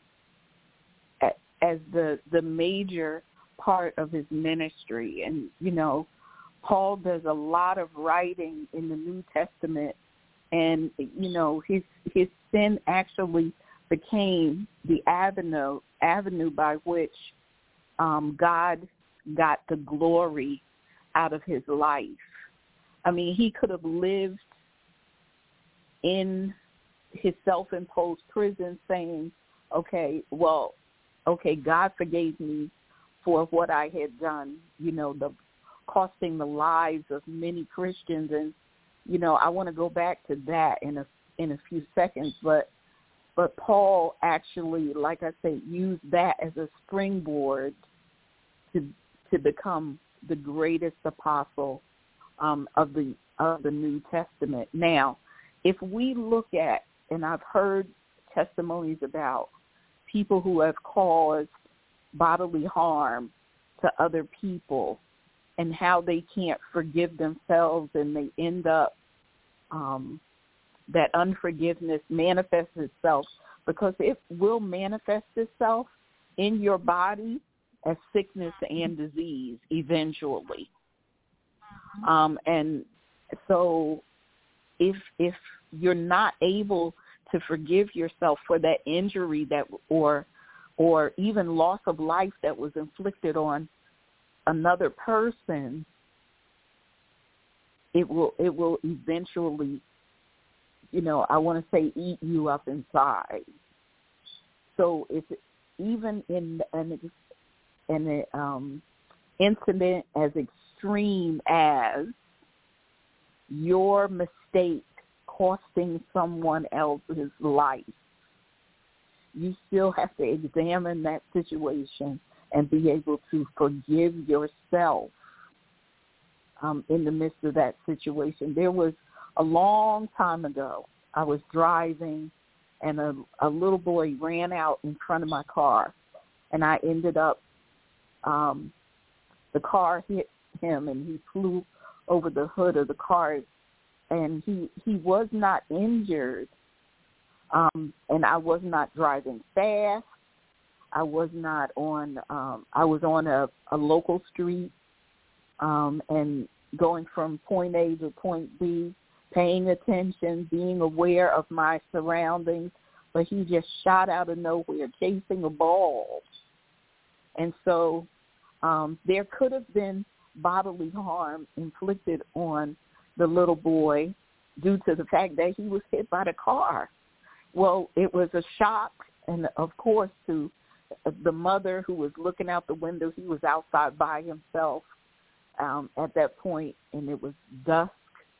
Speaker 3: as the the major part of his ministry. And, you know, Paul does a lot of writing in the New Testament, and, you know, his his sin actually became the avenue avenue by which um, God got the glory out of his life. I mean, he could have lived in his self-imposed prison, saying, okay, well, okay, God forgave me for what I had done, you know, the costing the lives of many Christians. And, you know, I want to go back to that in a in a few seconds, but but Paul actually, like I said, used that as a springboard to to become the greatest apostle um, of the of the New Testament. Now, if we look at, and I've heard testimonies about people who have caused bodily harm to other people and how they can't forgive themselves, and they end up, um, that unforgiveness manifests itself, because it will manifest itself in your body as sickness and disease eventually. Um, and so if if you're not able to forgive yourself for that injury that or or even loss of life that was inflicted on another person, it will it will eventually, you know, I want to say eat you up inside. So if even in an an um, incident as extreme as your mistake costing someone else's life, you still have to examine that situation and be able to forgive yourself um, in the midst of that situation. There was a long time ago, I was driving, and a, a little boy ran out in front of my car, and I ended up, um, the car hit him, and he flew over the hood of the car, and he, he was not injured, um, and I was not driving fast. I was not on, um, I was on a, a local street um, and going from point A to point B, paying attention, being aware of my surroundings, but he just shot out of nowhere, chasing a ball. And so um, there could have been bodily harm inflicted on the little boy due to the fact that he was hit by the car. Well, it was a shock, and of course, to the mother who was looking out the window. He was outside by himself um, at that point, and it was dusk.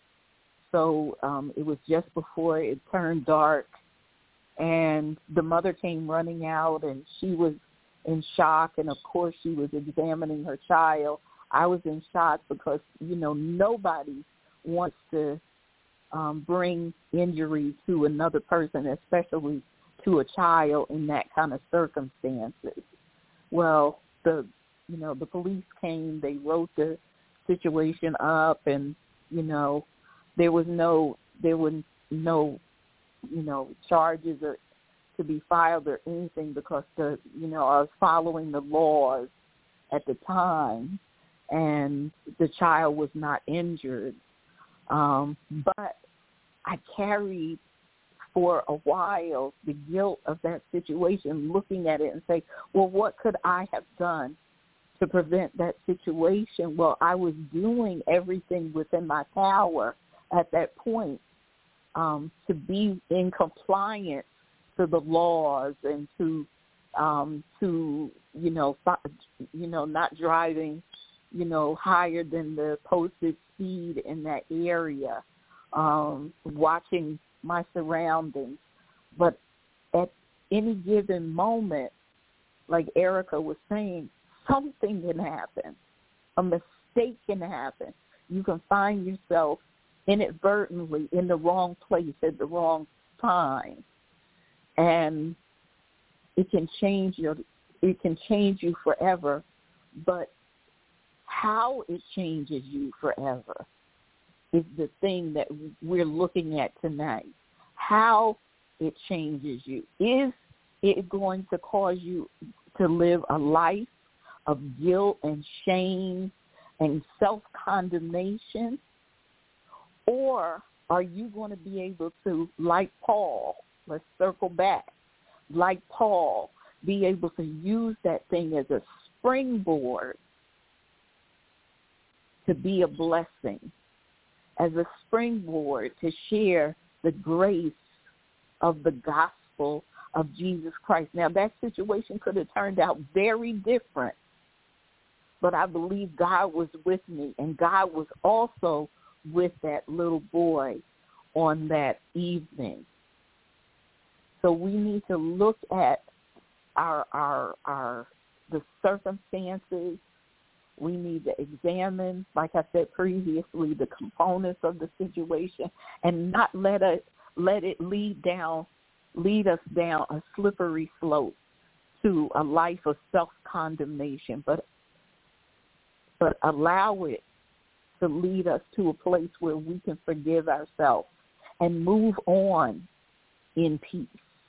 Speaker 3: So um, it was just before it turned dark, and the mother came running out, and she was in shock, and of course she was examining her child. I was in shock because, you know, nobody wants to um, bring injury to another person, especially to a child in that kind of circumstances. Well, the, you know, the police came, they wrote the situation up, and, you know, there was no, there was no, you know, charges or to be filed or anything because the, you know, I was following the laws at the time, and the child was not injured. Um, but I carried for a while the guilt of that situation, looking at it and say, well, what could I have done to prevent that situation? Well, I was doing everything within my power at that point um, to be in compliance to the laws and to, um, to you know, you know, not driving, you know, higher than the posted speed in that area, um, watching my surroundings. But at any given moment, like Erica was saying, something can happen. A mistake can happen. You can find yourself inadvertently in the wrong place at the wrong time. And it can change your, it can change you forever. But how it changes you forever is the thing that we're looking at tonight. How it changes you. Is it going to cause you to live a life of guilt and shame and self-condemnation? Or are you going to be able to, like Paul, let's circle back, like Paul, be able to use that thing as a springboard to be a blessing, as a springboard to share the grace of the gospel of Jesus Christ. Now, that situation could have turned out very different, but I believe God was with me, and God was also with that little boy on that evening. So we need to look at our our our the circumstances. We need to examine, like I said previously, the components of the situation, and not let it let it lead down lead us down a slippery slope to a life of self-condemnation, but but allow it to lead us to a place where we can forgive ourselves and move on in peace.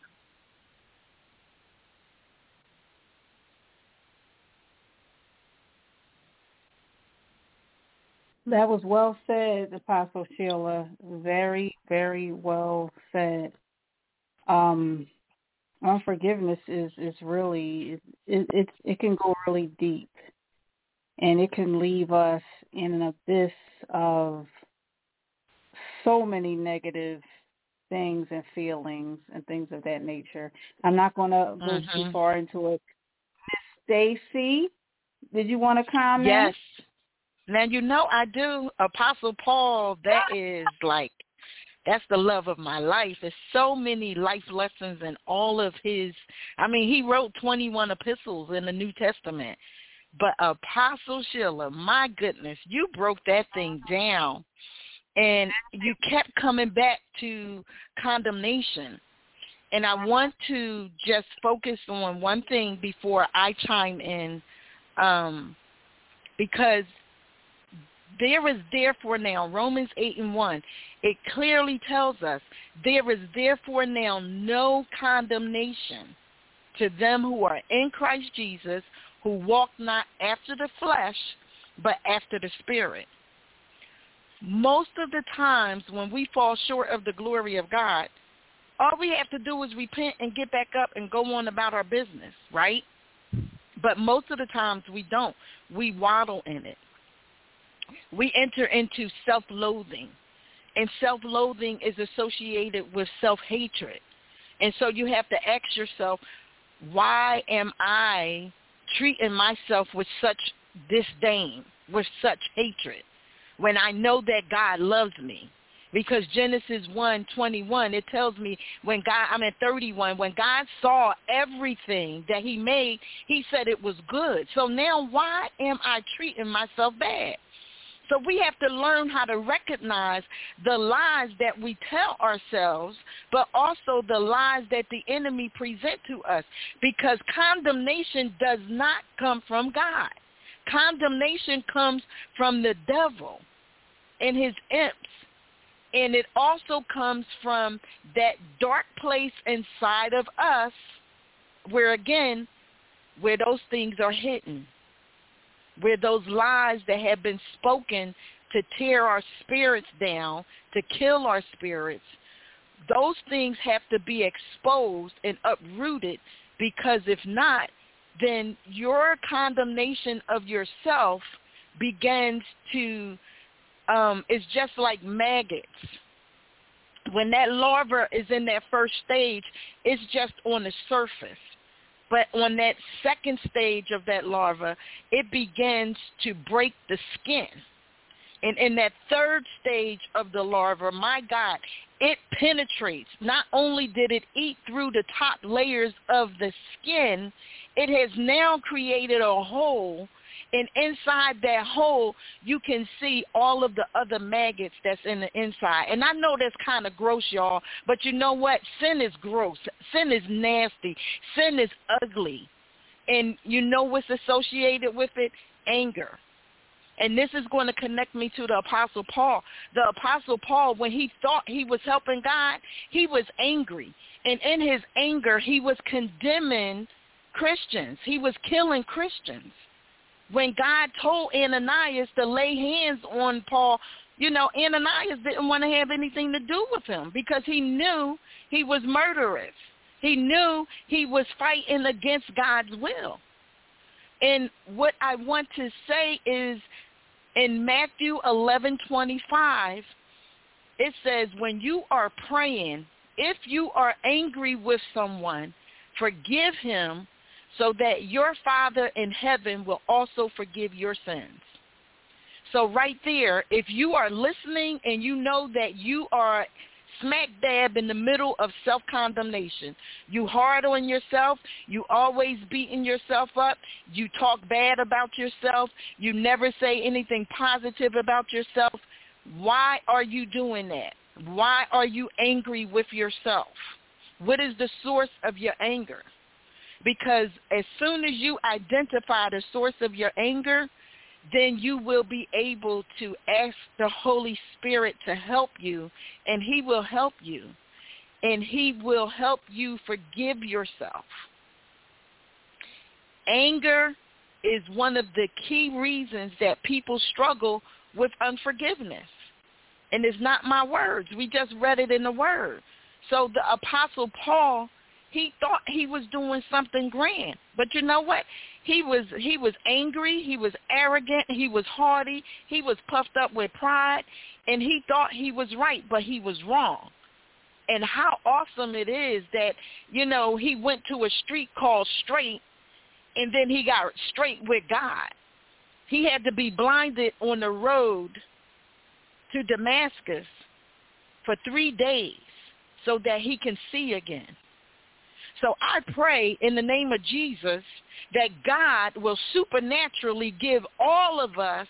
Speaker 1: That was well said, Apostle Sheila. Very, very well said. Um, unforgiveness is, is really, it, it, it can go really deep, and it can leave us in an abyss of so many negative things and feelings and things of that nature. I'm not going to go mm-hmm. too far into it. Miss Stacy, did you want to comment?
Speaker 4: Yes. Now, you know I do. Apostle Paul, that is like, that's the love of my life. There's so many life lessons in all of his, I mean, he wrote twenty-one epistles in the New Testament. But Apostle Sheila, my goodness, you broke that thing down. And you kept coming back to condemnation. And I want to just focus on one thing before I chime in, um, because there is therefore now, Romans eight and one, it clearly tells us, there is therefore now no condemnation to them who are in Christ Jesus, who walk not after the flesh, but after the Spirit. Most of the times when we fall short of the glory of God, all we have to do is repent and get back up and go on about our business, right? But most of the times we don't. We waddle in it. We enter into self-loathing, and self-loathing is associated with self-hatred. And so you have to ask yourself, why am I treating myself with such disdain, with such hatred, when I know that God loves me? Because Genesis one twenty-one, it tells me when God, I'm at thirty-one, when God saw everything that he made, he said it was good. So now why am I treating myself bad? So we have to learn how to recognize the lies that we tell ourselves, but also the lies that the enemy present to us, because condemnation does not come from God. Condemnation comes from the devil and his imps, and it also comes from that dark place inside of us where, again, where those things are hidden, where those lies that have been spoken to tear our spirits down, to kill our spirits, those things have to be exposed and uprooted, because if not, then your condemnation of yourself begins to, um, it's just like maggots. When that larva is in that first stage, it's just on the surface. But on that second stage of that larva, it begins to break the skin. And in that third stage of the larva, my God, it penetrates. Not only did it eat through the top layers of the skin, it has now created a hole. And inside that hole, you can see all of the other maggots that's in the inside. And I know that's kind of gross, y'all, but you know what? Sin is gross. Sin is nasty. Sin is ugly. And you know what's associated with it? Anger. And this is going to connect me to the Apostle Paul. The Apostle Paul, when he thought he was helping God, he was angry. And in his anger, he was condemning Christians. He was killing Christians. When God told Ananias to lay hands on Paul, you know, Ananias didn't want to have anything to do with him because he knew he was murderous. He knew he was fighting against God's will. And what I want to say is in Matthew eleven twenty-five, it says, when you are praying, if you are angry with someone, forgive him so that your Father in heaven will also forgive your sins. So right there, if you are listening and you know that you are smack dab in the middle of self-condemnation, you hard on yourself, you always beating yourself up, you talk bad about yourself, you never say anything positive about yourself, why are you doing that? Why are you angry with yourself? What is the source of your anger? Because as soon as you identify the source of your anger, then you will be able to ask the Holy Spirit to help you, and he will help you, and he will help you forgive yourself. Anger is one of the key reasons that people struggle with unforgiveness. And it's not my words. We just read it in the Word. So the Apostle Paul, he thought he was doing something grand. But you know what? He was he was angry, he was arrogant, he was haughty, he was puffed up with pride, and he thought he was right, but he was wrong. And how awesome it is that, you know, he went to a street called Straight, and then he got straight with God. He had to be blinded on the road to Damascus for three days so that he can see again. So I pray in the name of Jesus that God will supernaturally give all of us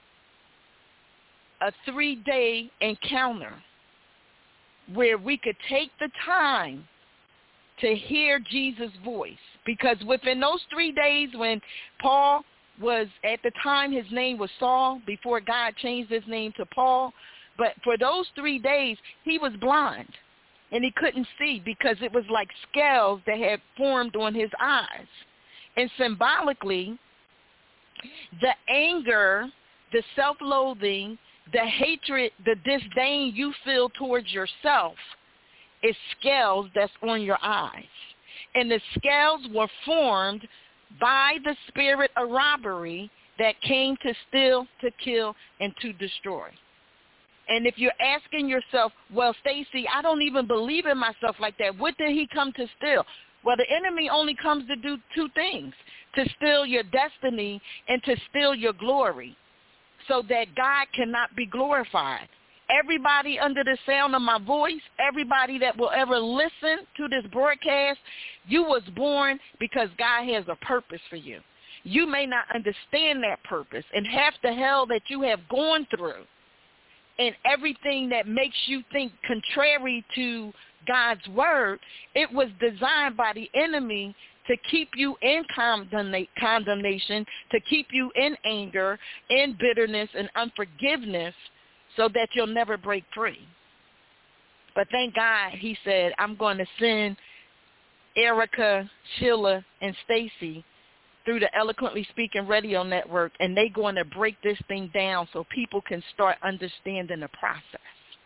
Speaker 4: a three-day encounter where we could take the time to hear Jesus' voice. Because within those three days when Paul was, at the time his name was Saul, before God changed his name to Paul, but for those three days he was blind. And he couldn't see because it was like scales that had formed on his eyes. And symbolically, the anger, the self-loathing, the hatred, the disdain you feel towards yourself is scales that's on your eyes. And the scales were formed by the spirit of robbery that came to steal, to kill, and to destroy. And if you're asking yourself, well, Stacy, I don't even believe in myself like that. What did he come to steal? Well, the enemy only comes to do two things, to steal your destiny and to steal your glory so that God cannot be glorified. Everybody under the sound of my voice, everybody that will ever listen to this broadcast, you was born because God has a purpose for you. You may not understand that purpose and half the hell that you have gone through and everything that makes you think contrary to God's word, it was designed by the enemy to keep you in condemnation, to keep you in anger, in bitterness, and unforgiveness so that you'll never break free. But thank God he said, I'm going to send Erica, Sheila, and Stacy through the Eloquently Speaking Radio Network, and they're going to break this thing down so people can start understanding the process.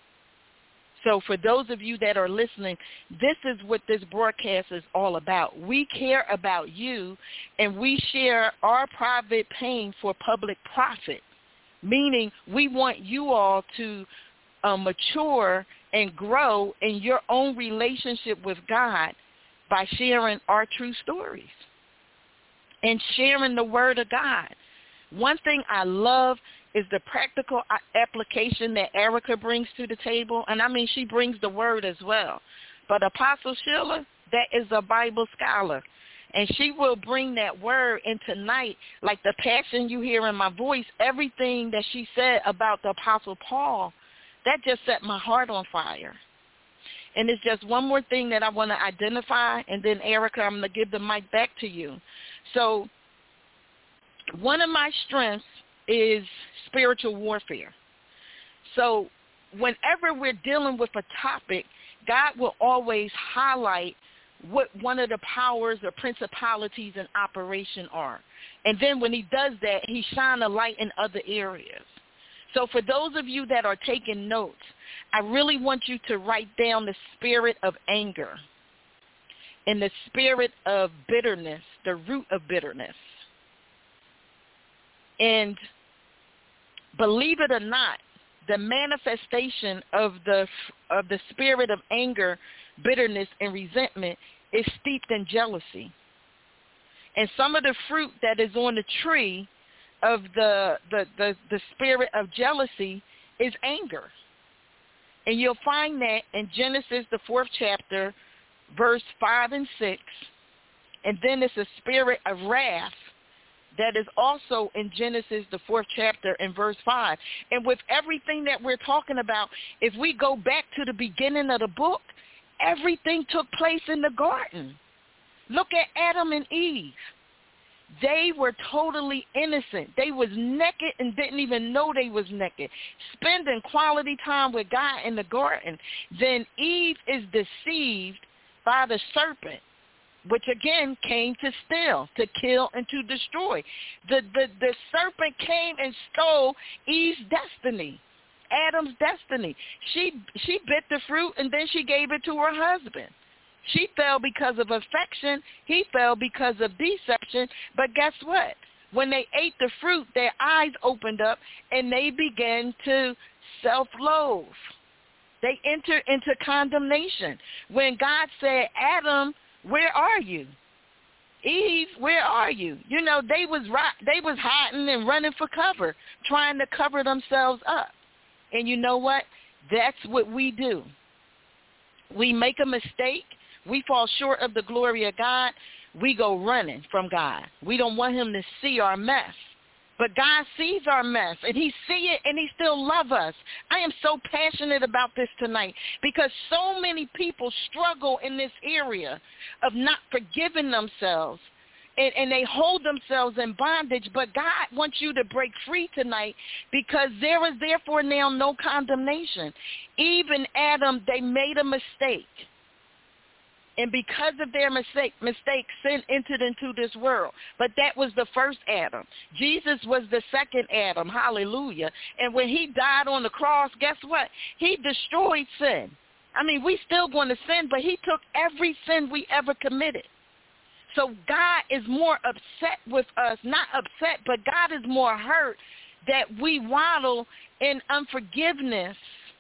Speaker 4: So for those of you that are listening, this is what this broadcast is all about. We care about you, and we share our private pain for public profit, meaning we want you all to uh, mature and grow in your own relationship with God by sharing our true stories and sharing the word of God. One thing I love is the practical application that Erica brings to the table. And I mean, she brings the word as well. But Apostle Sheila, that is a Bible scholar. And she will bring that word. And tonight, like the passion you hear in my voice, everything that she said about the Apostle Paul, that just set my heart on fire. And it's just one more thing that I want to identify. And then, Erica, I'm going to give the mic back to you. So one of my strengths is spiritual warfare. So whenever we're dealing with a topic, God will always highlight what one of the powers or principalities in operation are. And then when he does that, he shines a light in other areas. So for those of you that are taking notes, I really want you to write down the spirit of anger and the spirit of bitterness, the root of bitterness. And believe it or not, the manifestation of the of the spirit of anger bitterness, and resentment is steeped in jealousy. And some of the fruit that is on the tree of the, the, the, the spirit of jealousy is anger. And you'll find that in Genesis, the fourth chapter, verse five and six. And then it's a spirit of wrath that is also in Genesis, the fourth chapter, and verse five. And with everything that we're talking about, if we go back to the beginning of the book, everything took place in the garden. Look at Adam and Eve. They were totally innocent. They was naked and didn't even know they was naked, spending quality time with God in the garden. Then Eve is deceived by the serpent, which again came to steal, to kill, and to destroy. The, the, the serpent came and stole Eve's destiny, Adam's destiny. She, she bit the fruit, and then she gave it to her husband. She fell because of affection. He fell because of deception. But guess what? When they ate the fruit, their eyes opened up, and they began to self-loathe. They entered into condemnation. When God said, Adam, where are you? Eve, where are you? You know, they was they was hiding and running for cover, trying to cover themselves up. And you know what? That's what we do. We make a mistake. We fall short of the glory of God. We go running from God. We don't want him to see our mess. But God sees our mess, and he see it, and he still loves us. I am so passionate about this tonight because so many people struggle in this area of not forgiving themselves, and, and they hold themselves in bondage. But God wants you to break free tonight because there is therefore now no condemnation. Eve and Adam, they made a mistake. And because of their mistake, mistake, sin entered into this world. But that was the first Adam. Jesus was the second Adam. Hallelujah. And when he died on the cross, guess what? He destroyed sin. I mean, we still going to sin, but he took every sin we ever committed. So God is more upset with us, not upset, but God is more hurt that we waddle in unforgiveness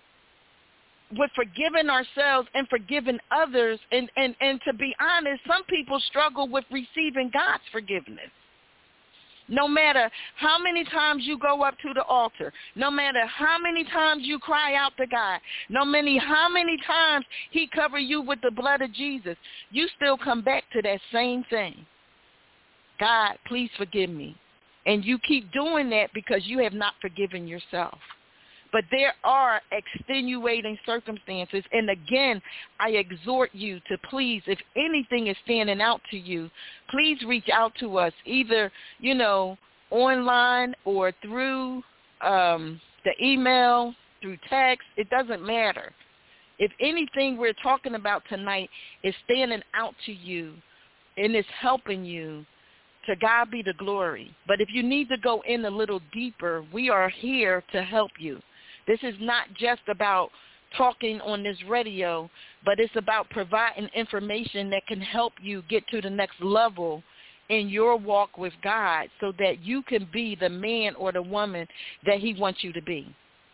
Speaker 4: with forgiving ourselves and forgiving others. And, and, and to be honest, some people struggle with receiving God's forgiveness. No matter how many times you go up to the altar, no matter how many times you cry out to God, no matter how many times he cover you with the blood of Jesus, you still come back to that same thing. God, please forgive me. And you keep doing that because you have not forgiven yourself. But there are extenuating circumstances. And again, I exhort you to please, if anything is standing out to you, please reach out to us, either, you know, online or through um, the email, through text. It doesn't matter. If anything we're talking about tonight is standing out to you and is helping you, to God be the glory. But if you need to go in a little deeper, we are here to help you. This is not just about talking on this radio, but it's about providing information that can help you get to the next level in your walk with God so that you can be the man or the woman that he wants you to be.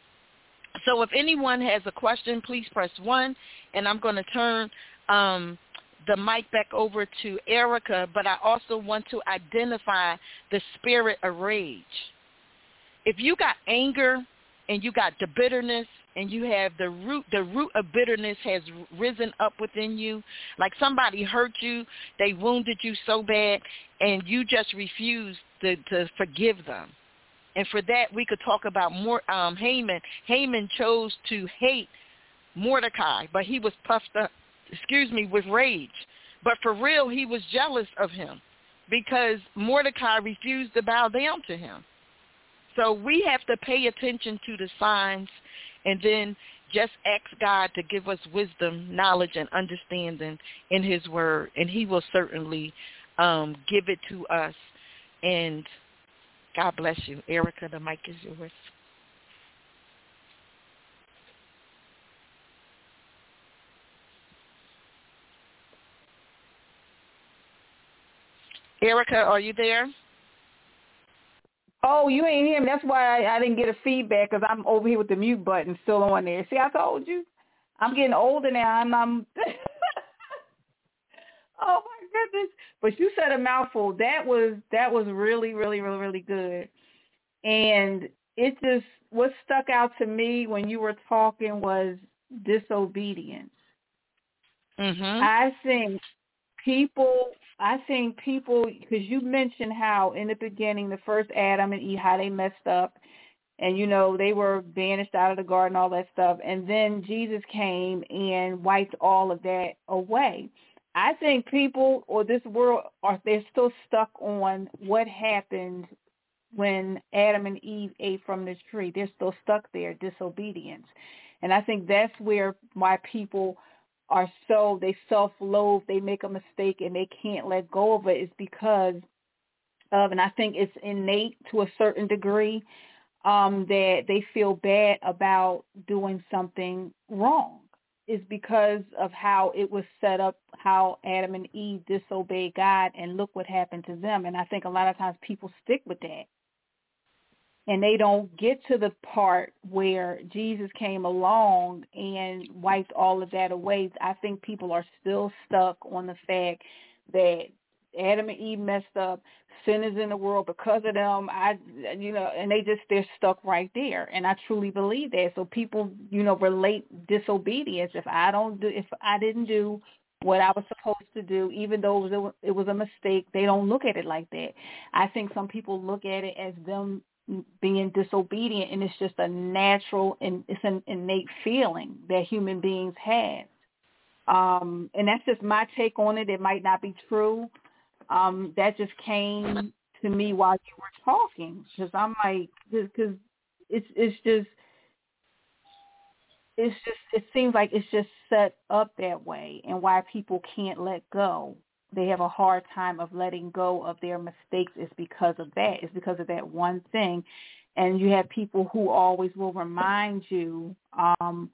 Speaker 4: So if anyone has a question, please press one, and I'm going to turn um, the mic back over to Erica, but I also want to identify the spirit of rage. If you got anger, and you got the bitterness, and you have the root, the root of bitterness has risen up within you, like somebody hurt you, they wounded you so bad, and you just refuse to, to forgive them. And for that, we could talk about more, um, Haman. Haman chose to hate Mordecai, but he was puffed up, excuse me, with rage. But for real, he was jealous of him because Mordecai refused to bow down to him. So we have to pay attention to the signs and then just ask God to give us wisdom, knowledge, and understanding in his word, and he will certainly um, give it to us. And God bless you. Erica, the mic is yours. Erica, are you there?
Speaker 1: Oh, you ain't hear me. That's why I, I didn't get a feedback because I'm over here with the mute button still on there. See, I told you. I'm getting older now. I'm, I'm oh my goodness! But you said a mouthful. That was that was really, really, really, really good. And it just what stuck out to me when you were talking was disobedience.
Speaker 4: Mm-hmm.
Speaker 1: I think people. I think people because you mentioned how in the beginning the first Adam and Eve how they messed up. And, you know, they were banished out of the garden, all that stuff. And then Jesus came and wiped all of that away. I think people or this world, are they're still stuck on what happened when Adam and Eve ate from this tree. They're still stuck there, disobedience. And I think that's where why people are so, they self-loathe, they make a mistake and they can't let go of it is because of, and I think it's innate to a certain degree, Um, that they feel bad about doing something wrong is because of how it was set up, how Adam and Eve disobeyed God, and look what happened to them. And I think a lot of times people stick with that. And they don't get to the part where Jesus came along and wiped all of that away. I think people are still stuck on the fact that Adam and Eve messed up, sin is in the world because of them. I, you know, and they just they're stuck right there, and I truly believe that. So people, you know, relate disobedience. If I don't do, if I didn't do what I was supposed to do, even though it was, it was a mistake, they don't look at it like that. I think some people look at it as them being disobedient, and it's just a natural and it's an innate feeling that human beings have. Um, and that's just my take on it. It might not be true. Um, that just came to me while you were talking, because I'm like, because it's it's just it's just it seems like it's just set up that way, and why people can't let go. They have a hard time of letting go of their mistakes is because of that. It's because of that one thing, and you have people who always will remind you um,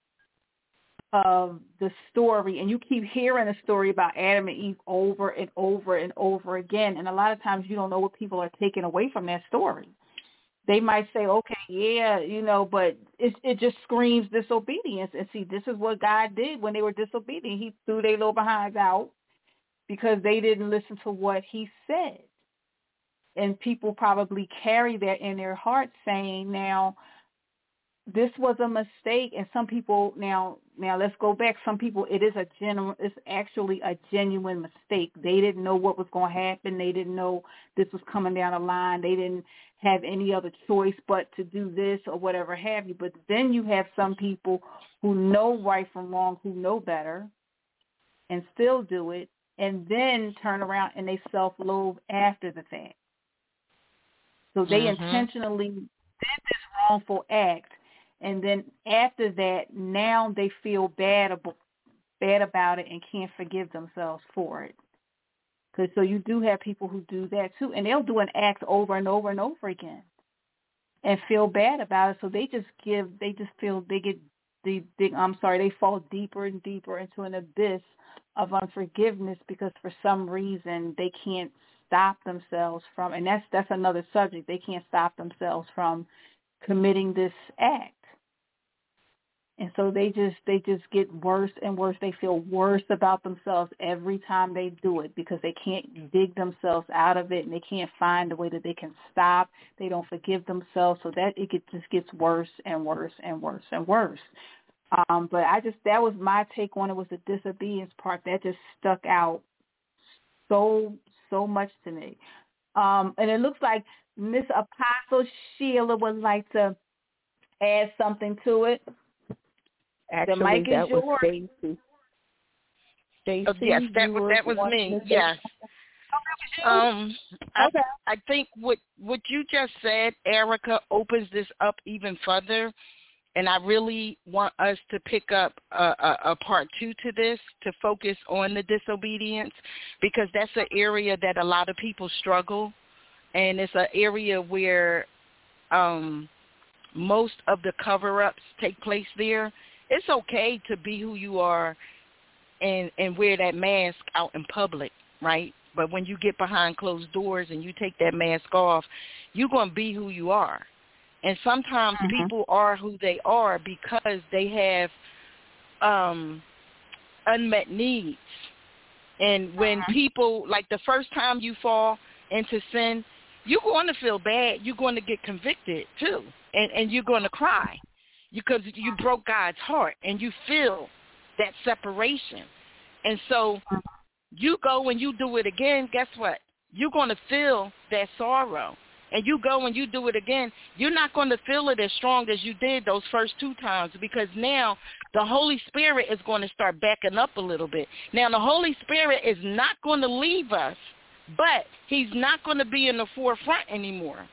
Speaker 1: of the story, and you keep hearing the story about Adam and Eve over and over and over again, and a lot of times you don't know what people are taking away from that story. They might say, okay, yeah, you know, but it, it just screams disobedience. And see, this is what God did when they were disobedient. He threw their little behinds out because they didn't listen to what he said. And people probably carry that in their heart saying, now, this was a mistake, and some people now now let's go back. Some people it is a genuine it's actually a genuine mistake. They didn't know what was going to happen. They didn't know this was coming down the line. They didn't have any other choice but to do this or whatever have you. But then you have some people who know right from wrong, who know better, and still do it, and then turn around and they self-loathe after the fact. So they mm-hmm. intentionally did this wrongful act. And then after that, now they feel bad about, bad about it and can't forgive themselves for it. Cause so you do have people who do that too, and they'll do an act over and over and over again, and feel bad about it. So they just give, they just feel they get the, the I'm sorry, they fall deeper and deeper into an abyss of unforgiveness because for some reason they can't stop themselves from, and that's that's another subject. They can't stop themselves from committing this act. And so they just they just get worse and worse. They feel worse about themselves every time they do it because they can't dig themselves out of it, and they can't find a way that they can stop. They don't forgive themselves, so that it get, just gets worse and worse and worse and worse. Um, but I just that was my take on it, was the disobedience part that just stuck out so so much to me. Um, and it looks like Miss Apostle Sheila would like to add something to it.
Speaker 3: Actually,
Speaker 1: the mic
Speaker 3: that
Speaker 1: is yours.
Speaker 3: was Stacy. Stacy,
Speaker 4: oh, yes, that was that was me. Yes. Um, I,
Speaker 1: okay.
Speaker 4: I think what what you just said, Erica, opens this up even further, and I really want us to pick up a, a, a part two to this, to focus on the disobedience, because that's an area that a lot of people struggle, and it's an area where um, most of the cover-ups take place there. It's okay to be who you are and, and wear that mask out in public, right? But when you get behind closed doors and you take that mask off, you're going to be who you are. And sometimes mm-hmm. people are who they are because they have um, unmet needs. And when
Speaker 1: uh-huh.
Speaker 4: people, like the first time you fall into sin, you're going to feel bad. You're going to get convicted too. And, and you're going to cry because you broke God's heart and you feel that separation. And so you go and you do it again, guess what? You're going to feel that sorrow. And you go and you do it again, you're not going to feel it as strong as you did those first two times, because now the Holy Spirit is going to start backing up a little bit. Now, the Holy Spirit is not going to leave us, but he's not going to be in the forefront anymore.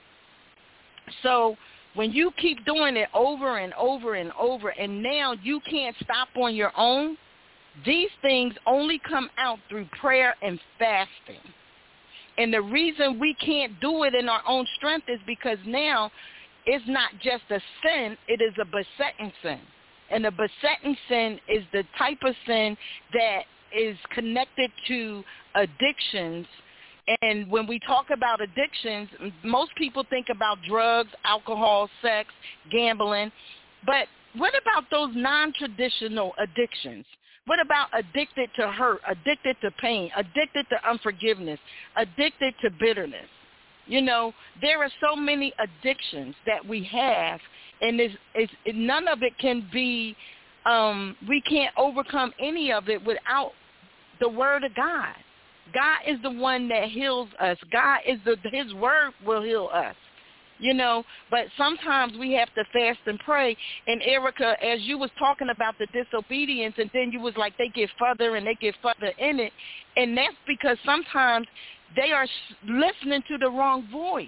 Speaker 4: So when you keep doing it over and over and over, and now you can't stop on your own, these things only come out through prayer and fasting. And the reason we can't do it in our own strength is because now it's not just a sin, it is a besetting sin. And a besetting sin is the type of sin that is connected to addictions. And when we talk about addictions, most people think about drugs, alcohol, sex, gambling. But what about those non-traditional addictions? What about addicted to hurt, addicted to pain, addicted to unforgiveness, addicted to bitterness? You know, there are so many addictions that we have, and it's, it's, none of it can be, um, we can't overcome any of it without the word of God. God is the one that heals us. God is the, his word will heal us. You know, but sometimes we have to fast and pray. And Erica, as you was talking about the disobedience, and then you was like, they get further and they get further in it. And that's because sometimes they are listening to the wrong voice.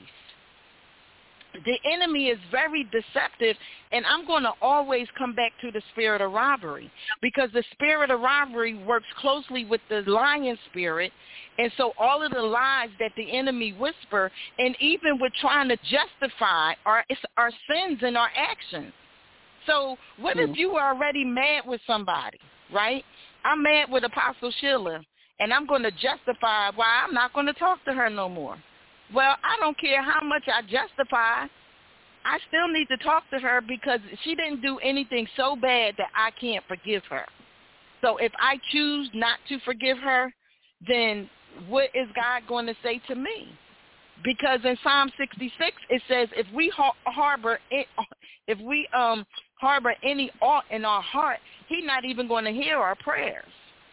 Speaker 4: The enemy is very deceptive, and I'm going to always come back to the spirit of robbery, because the spirit of robbery works closely with the lion spirit. And so all of the lies that the enemy whisper, and even with trying to justify our, it's our sins and our actions. So what mm. if you are already mad with somebody, right? I'm mad with Apostle Sheila, and I'm going to justify why I'm not going to talk to her no more. Well, I don't care how much I justify. I still need to talk to her because she didn't do anything so bad that I can't forgive her. So if I choose not to forgive her, then what is God going to say to me? Because in Psalm sixty-six it says, if we harbor if we um harbor any aught in our heart, he's not even going to hear our prayers.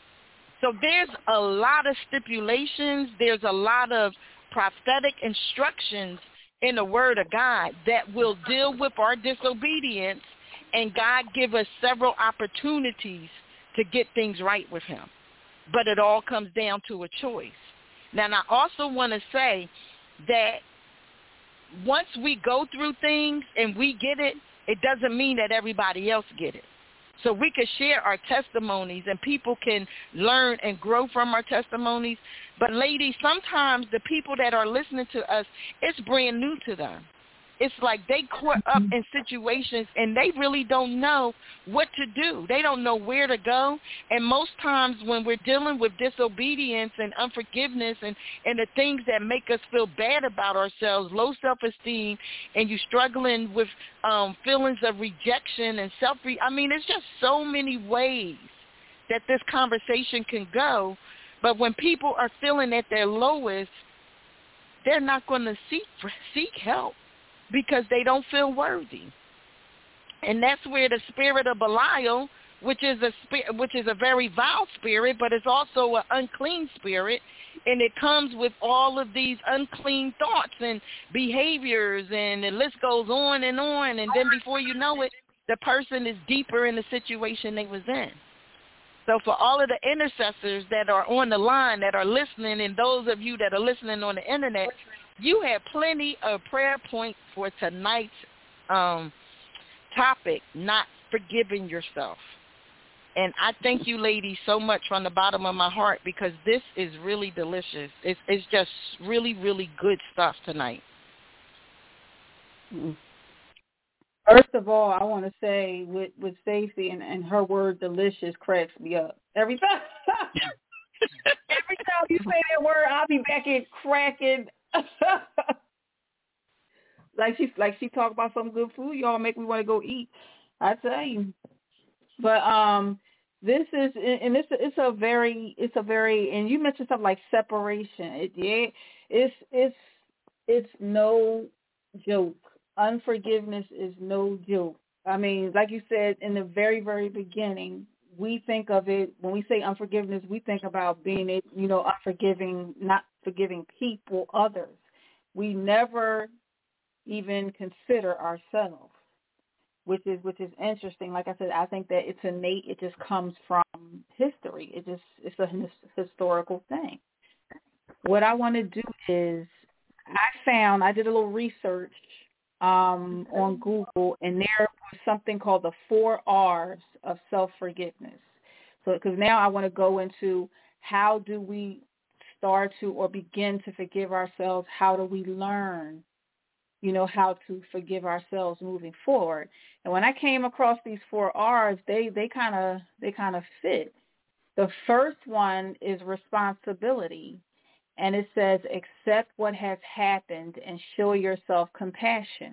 Speaker 4: So there's a lot of stipulations. There's a lot of prophetic instructions in the word of God that will deal with our disobedience, and God give us several opportunities to get things right with him. But it all comes down to a choice. Now, and I also want to say that once we go through things and we get it, it doesn't mean that everybody else get it. So we can share our testimonies and people can learn and grow from our testimonies. But ladies, sometimes the people that are listening to us, it's brand new to them. It's like they caught up in situations and they really don't know what to do. They don't know where to go. And most times when we're dealing with disobedience and unforgiveness and, and the things that make us feel bad about ourselves, low self-esteem, and you're struggling with um, feelings of rejection and self re- I mean, it's just so many ways that this conversation can go. But when people are feeling at their lowest, they're not going to seek seek help, because they don't feel worthy. And that's where the spirit of Belial, which is a spirit, which is a very vile spirit, but it's also an unclean spirit, and it comes with all of these unclean thoughts and behaviors, and the list goes on and on, and then before you know it, the person is deeper in the situation they was in. So for all of the intercessors that are on the line, that are listening, and those of you that are listening on the internet, you have plenty of prayer points for tonight's um, topic, not forgiving yourself. And I thank you ladies so much from the bottom of my heart, because this is really delicious. It's, it's just really, really good stuff tonight.
Speaker 1: First of all, I want to say with, with Stacey and, and her word delicious cracks me up. Every time, every time you say that word, I'll be back in cracking. like she like she talk about some good food, y'all make me want to go eat. I tell you. But um, this is, and it's it's a very it's a very, and you mentioned something like separation. It, yeah, it's it's it's no joke. Unforgiveness is no joke. I mean, like you said in the very very beginning, we think of it when we say unforgiveness. We think about being, you know, unforgiving, not forgiving people, others. We never even consider ourselves. Which is which is interesting. Like I said, I think that it's innate. It just comes from history. It just it's a his, historical thing. What I want to do is, I found I did a little research um, on Google, and there was something called the four R's of self-forgiveness. So, because now I want to go into how do we start to or begin to forgive ourselves? How do we learn? You know, how to forgive ourselves moving forward. And when I came across these four R's, they they kind of they kind of fit. The first one is responsibility, and it says accept what has happened and show yourself compassion.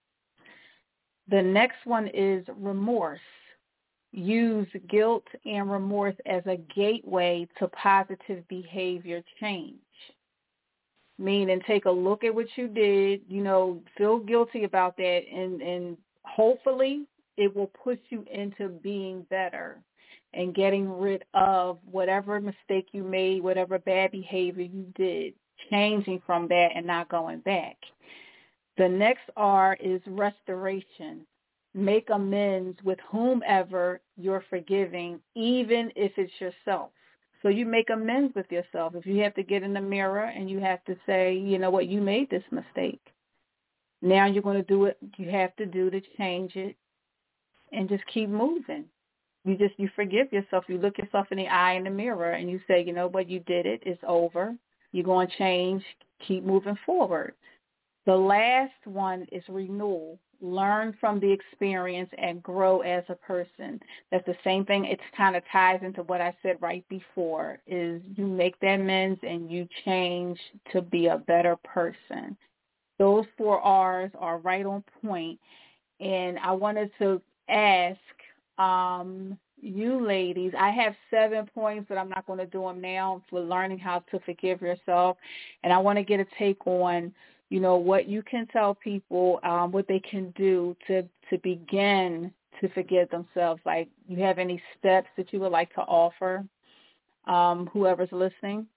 Speaker 1: The next one is remorse. Use guilt and remorse as a gateway to positive behavior change. Meaning take a look at what you did, you know, feel guilty about that, and, and hopefully it will push you into being better and getting rid of whatever mistake you made, whatever bad behavior you did, changing from that and not going back. The next R is restoration. Make amends with whomever you're forgiving, even if it's yourself. So you make amends with yourself. If you have to get in the mirror and you have to say, you know what, you made this mistake. Now you're going to do what you have to do to change it and just keep moving. You just, you forgive yourself. You look yourself in the eye in the mirror and you say, you know what, you did it. It's over. You're going to change. Keep moving forward. The last one is renewal. Learn from the experience and grow as a person. That's the same thing. It kind of ties into what I said right before, is you make that amends and you change to be a better person. Those four R's are right on point. And I wanted to ask um, you ladies, I have seven points, but I'm not going to do them now, for learning how to forgive yourself. And I want to get a take on, you know, what you can tell people, um, what they can do to, to begin to forgive themselves. Like, you have any steps that you would like to offer, um, whoever's listening?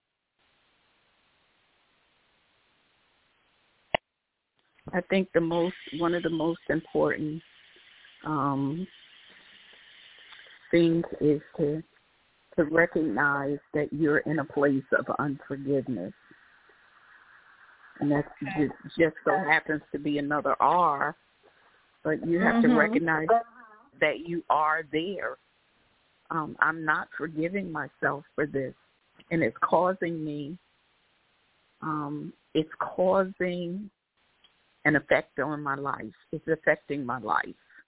Speaker 3: I think the most, one of the most important um, things is to to recognize that you're in a place of unforgiveness. And that just, just so happens to be another R, but you have mm-hmm. to recognize that you are there. Um, I'm not forgiving myself for this, and it's causing me, um, it's causing an effect on my life. It's affecting my life.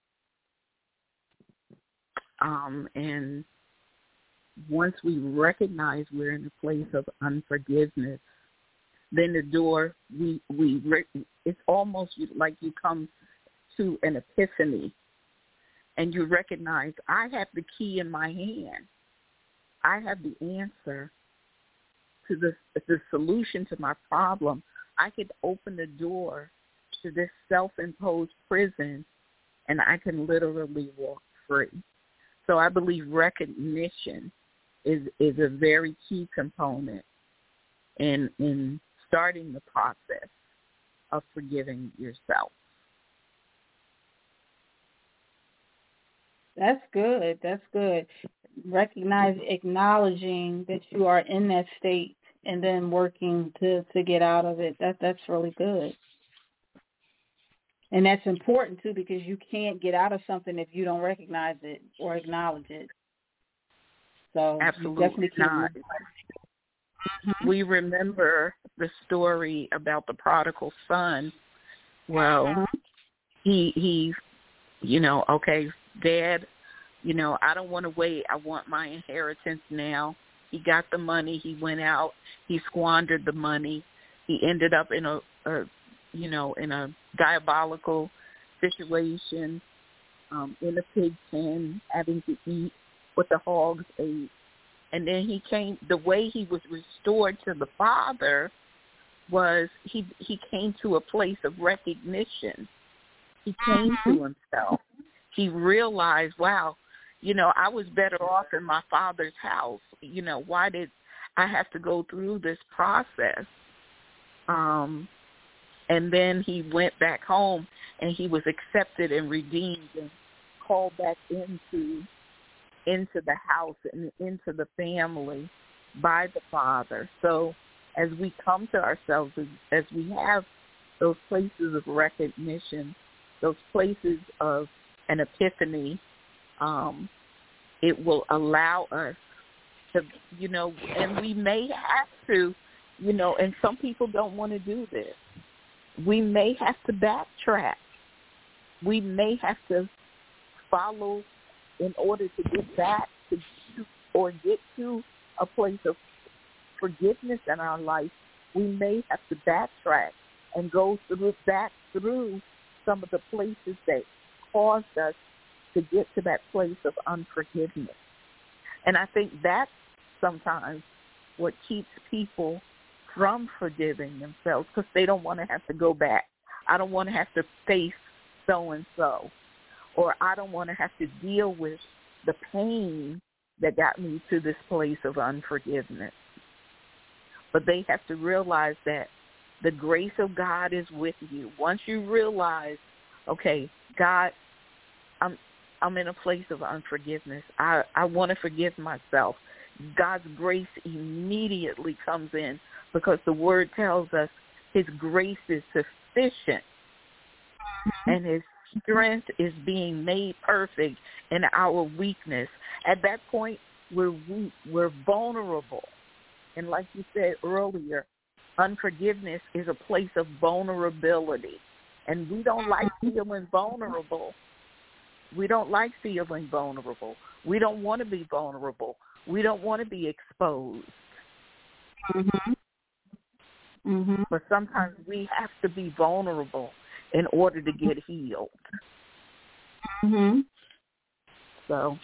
Speaker 3: Um, and once we recognize we're in a place of unforgiveness, then the door, we, we, it's almost like you come to an epiphany and you recognize, I have the key in my hand. I have the answer to the, the solution to my problem. I could open the door to this self-imposed prison and I can literally walk free. So I believe recognition is, is a very key component in, in starting the process of forgiving yourself.
Speaker 1: That's good. That's good. Recognize, acknowledging that you are in that state and then working to, to get out of it. That that's really good. And that's important, too, because you can't get out of something if you don't recognize it or acknowledge it. So
Speaker 3: absolutely
Speaker 1: you definitely
Speaker 3: not. Mm-hmm. We remember the story about the prodigal son. Well, mm-hmm. he, he, you know, okay, Dad, you know, I don't want to wait. I want my inheritance now. He got the money. He went out. He squandered the money. He ended up in a, a you know, in a diabolical situation, um, in a pig pen, having to eat what the hogs ate. And then he came, the way he was restored to the Father was he he came to a place of recognition. He came to himself. He realized, wow, you know, I was better off in my Father's house. You know, why did I have to go through this process? Um, and then he went back home, and he was accepted and redeemed and called back into into the house and into the family by the Father. So as we come to ourselves, as, as we have those places of recognition, those places of an epiphany, um, it will allow us to, you know, and we may have to, you know, and some people don't want to do this. We may have to backtrack. We may have to follow in order to get back to or get to a place of forgiveness in our life. We may have to backtrack and go through back through some of the places that caused us to get to that place of unforgiveness. And I think that's sometimes what keeps people from forgiving themselves, because they don't want to have to go back. I don't want to have to face so-and-so, or I don't want to have to deal with the pain that got me to this place of unforgiveness. But they have to realize that the grace of God is with you. Once you realize, okay, God, I'm I'm in a place of unforgiveness. I, I want to forgive myself. God's grace immediately comes in, because the word tells us his grace is sufficient and his strength is being made perfect in our weakness. At that point, we're weak, we're vulnerable. And like you said earlier, unforgiveness is a place of vulnerability. And we don't like feeling vulnerable. We don't like feeling vulnerable. We don't want to be vulnerable. We don't want to be exposed.
Speaker 1: Mm-hmm. Mm-hmm.
Speaker 3: But sometimes we have to be vulnerable in order to get healed.
Speaker 1: Mm-hmm.
Speaker 3: So,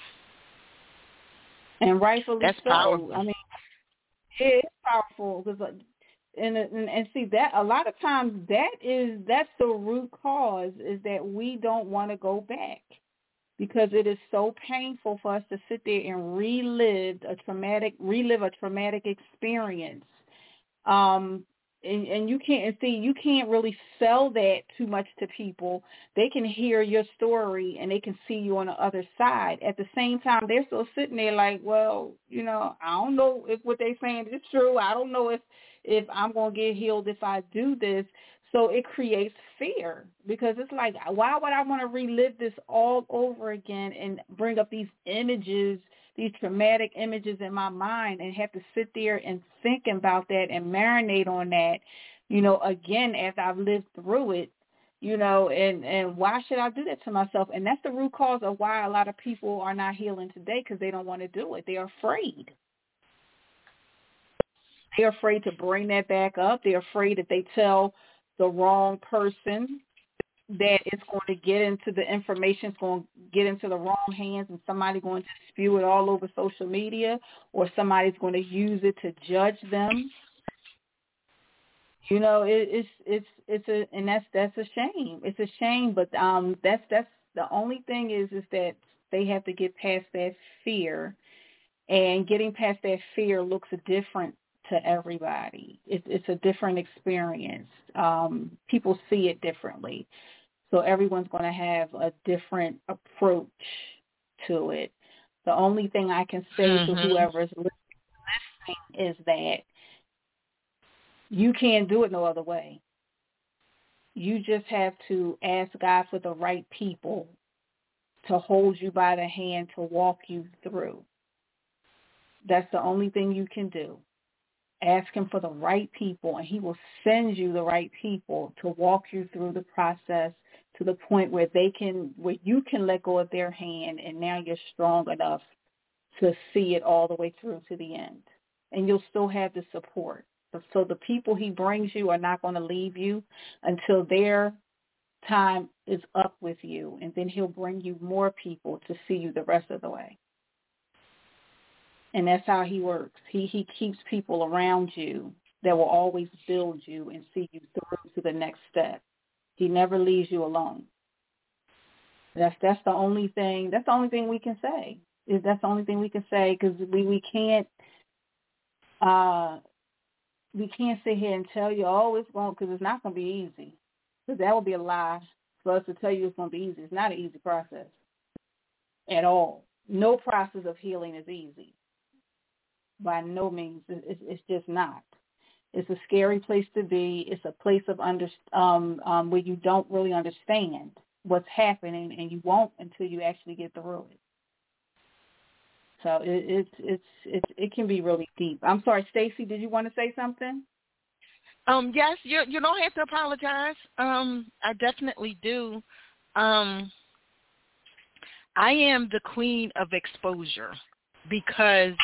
Speaker 1: and rightfully
Speaker 4: that's
Speaker 1: so.
Speaker 4: Powerful.
Speaker 1: I mean, it's powerful because, and, and and see that a lot of times that is that's the root cause, is that we don't want to go back, because it is so painful for us to sit there and relive a traumatic relive a traumatic experience. Um, and, and you can't see you can't really sell that too much to people. They can hear your story and they can see you on the other side. At the same time, they're still sitting there like, well, you know, I don't know if what they're saying is true. I don't know if if I'm going to get healed if I do this. So it creates fear, because it's like, why would I want to relive this all over again and bring up these images, these traumatic images in my mind, and have to sit there and think about that and marinate on that, you know, again, as I've lived through it, you know, and, and why should I do that to myself? And that's the root cause of why a lot of people are not healing today, because they don't want to do it. They're afraid. They're afraid to bring that back up. They're afraid that they tell the wrong person that it's going to get into the information, it's going to get into the wrong hands, and somebody's going to spew it all over social media, or somebody's going to use it to judge them. You know, it, it's it's it's a and that's that's a shame. It's a shame, but um, that's that's the only thing is is that they have to get past that fear, and getting past that fear looks different to everybody. It, it's a different experience. Um, people see it differently. So everyone's going to have a different approach to it. The only thing I can say mm-hmm. to whoever is listening is that you can't do it no other way. You just have to ask God for the right people to hold you by the hand, to walk you through. That's the only thing you can do. Ask him for the right people, and he will send you the right people to walk you through the process to the point where they can, where you can let go of their hand, and now you're strong enough to see it all the way through to the end. And you'll still have the support. So the people he brings you are not going to leave you until their time is up with you, and then he'll bring you more people to see you the rest of the way. And that's how he works. He he keeps people around you that will always build you and see you through to the next step. He never leaves you alone. That's that's the only thing. That's the only thing we can say. Is that's the only thing we can say because we we can't uh we can't sit here and tell you, oh, it's going because it's not going to be easy. Because that would be a lie for us to tell you it's going to be easy. It's not an easy process at all. No process of healing is easy. By no means. It's, it's just not. It's a scary place to be. It's a place of under, um, um, where you don't really understand what's happening, and you won't until you actually get through it. So it, it's it's it's it can be really deep. I'm sorry, Stacey. Did you want to say something?
Speaker 4: Um, yes, you you don't have to apologize. Um, I definitely do. Um, I am the queen of exposure because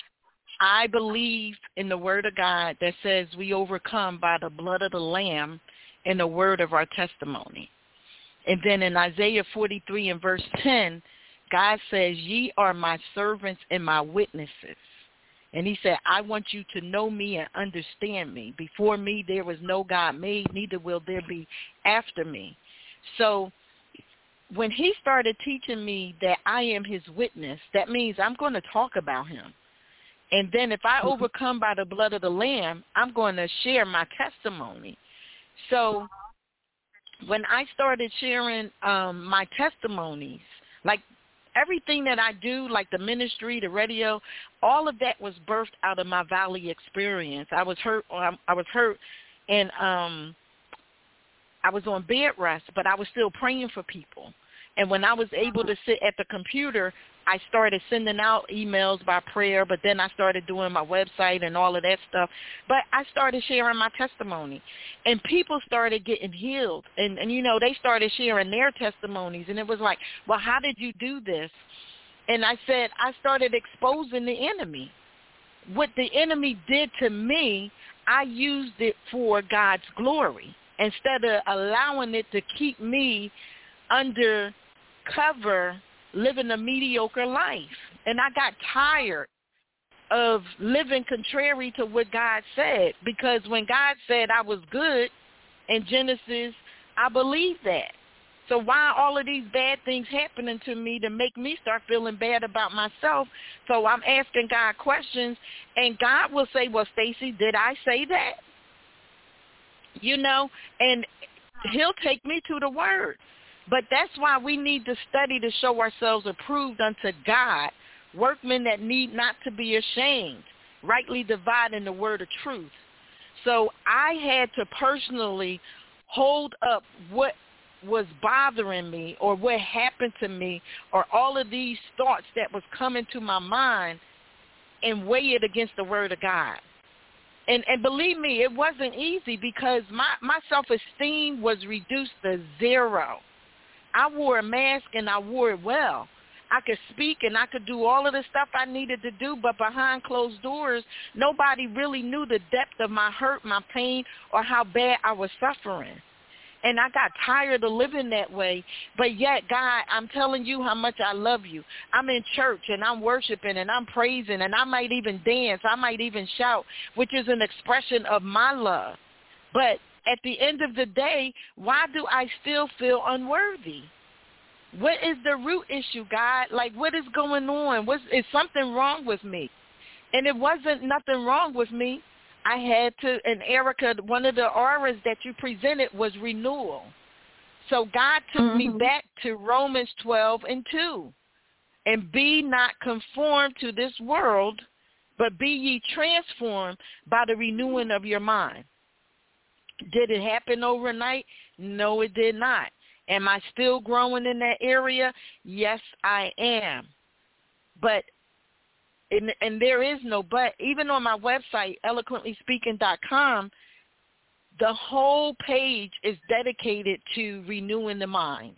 Speaker 4: I believe in the word of God that says we overcome by the blood of the Lamb and the word of our testimony. And then in Isaiah forty-three and verse ten, God says, ye are my servants and my witnesses. And he said, I want you to know me and understand me. Before me there was no God made, neither will there be after me. So when he started teaching me that I am his witness, that means I'm going to talk about him. And then if I overcome by the blood of the Lamb, I'm going to share my testimony. So when I started sharing um, my testimonies, like everything that I do, like the ministry, the radio, all of that was birthed out of my valley experience. I was hurt. I was hurt, and um, I was on bed rest, but I was still praying for people. And when I was able to sit at the computer, I started sending out emails by prayer, but then I started doing my website and all of that stuff. But I started sharing my testimony, and people started getting healed. And, and you know, they started sharing their testimonies, and it was like, well, how did you do this? And I said, I started exposing the enemy. What the enemy did to me, I used it for God's glory instead of allowing it to keep me under cover living a mediocre life. And I got tired of living contrary to what God said, because when God said I was good in Genesis, I believed that. So why all of these bad things happening to me to make me start feeling bad about myself? So I'm asking God questions, and God will say, well, Stacey, did I say that? You know, and he'll take me to the word. But that's why we need to study to show ourselves approved unto God, workmen that need not to be ashamed, rightly dividing the word of truth. So I had to personally hold up what was bothering me or what happened to me or all of these thoughts that was coming to my mind and weigh it against the word of God. And and believe me, it wasn't easy because my, my self-esteem was reduced to zero. I wore a mask and I wore it well. I could speak and I could do all of the stuff I needed to do, but behind closed doors, nobody really knew the depth of my hurt, my pain, or how bad I was suffering. And I got tired of living that way. But yet, God, I'm telling you how much I love you. I'm in church and I'm worshiping and I'm praising and I might even dance. I might even shout, which is an expression of my love. But at the end of the day, why do I still feel unworthy? What is the root issue, God? Like, what is going on? What's, is something wrong with me? And it wasn't nothing wrong with me. I had to, and Erica, one of the auras that you presented was renewal. So God took mm-hmm. me back to Romans twelve and two. And be not conformed to this world, but be ye transformed by the renewing of your mind. Did it happen overnight? No, it did not. Am I still growing in that area? Yes, I am. But, and, and there is no but. Even on my website, eloquently speaking dot com, the whole page is dedicated to renewing the mind.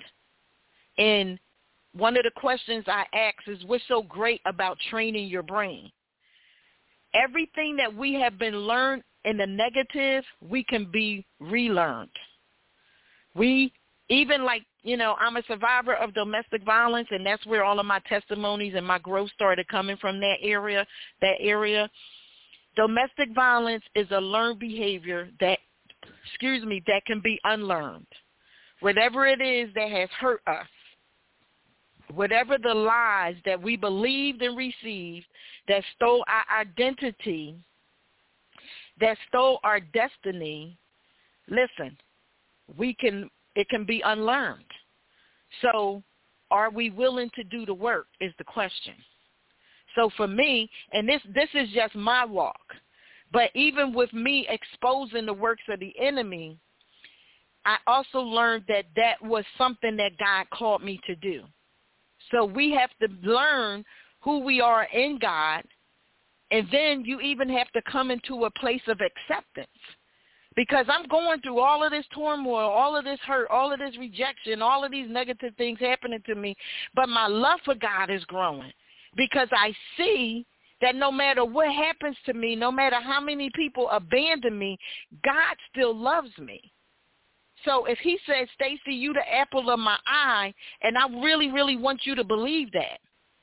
Speaker 4: And one of the questions I ask is, what's so great about training your brain? Everything that we have been learned in the negative, we can be relearned. We, even like you know, I'm a survivor of domestic violence, and that's where all of my testimonies and my growth started coming from, that area, that area. Domestic violence is a learned behavior that, excuse me, that can be unlearned. Whatever it is that has hurt us, whatever the lies that we believed and received that stole our identity, that stole our destiny, listen, we can, it can be unlearned. So are we willing to do the work is the question. So for me, and this, this is just my walk, but even with me exposing the works of the enemy, I also learned that that was something that God called me to do. So we have to learn who we are in God, and then you even have to come into a place of acceptance. Because I'm going through all of this turmoil, all of this hurt, all of this rejection, all of these negative things happening to me, but my love for God is growing because I see that no matter what happens to me, no matter how many people abandon me, God still loves me. So if he says, Stacy, you the apple of my eye, and I really, really want you to believe that.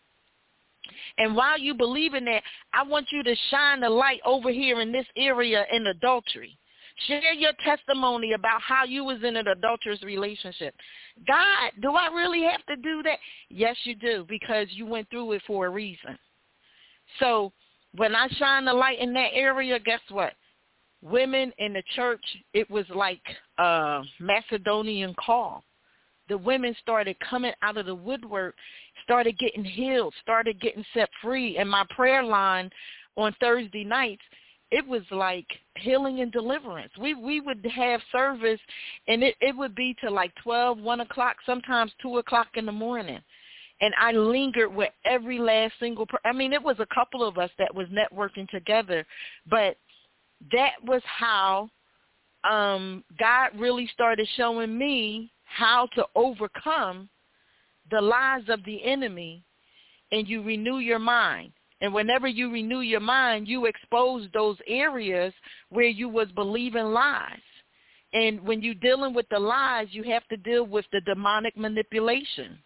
Speaker 4: And while you believe in that, I want you to shine the light over here in this area in adultery. Share your testimony about how you was in an adulterous relationship. God, do I really have to do that? Yes, you do, because you went through it for a reason. So when I shine the light in that area, guess what? Women in the church, it was like a Macedonian call. The women started coming out of the woodwork, started getting healed, started getting set free. And my prayer line on Thursday nights, it was like healing and deliverance. We we would have service, and it, it would be to like twelve, one o'clock, sometimes two o'clock in the morning. And I lingered with every last single person. I mean, it was a couple of us that was networking together, but that was how um, God really started showing me how to overcome the lies of the enemy, and you renew your mind. And whenever you renew your mind, you expose those areas where you was believing lies. And when you're dealing with the lies, you have to deal with the demonic manipulation.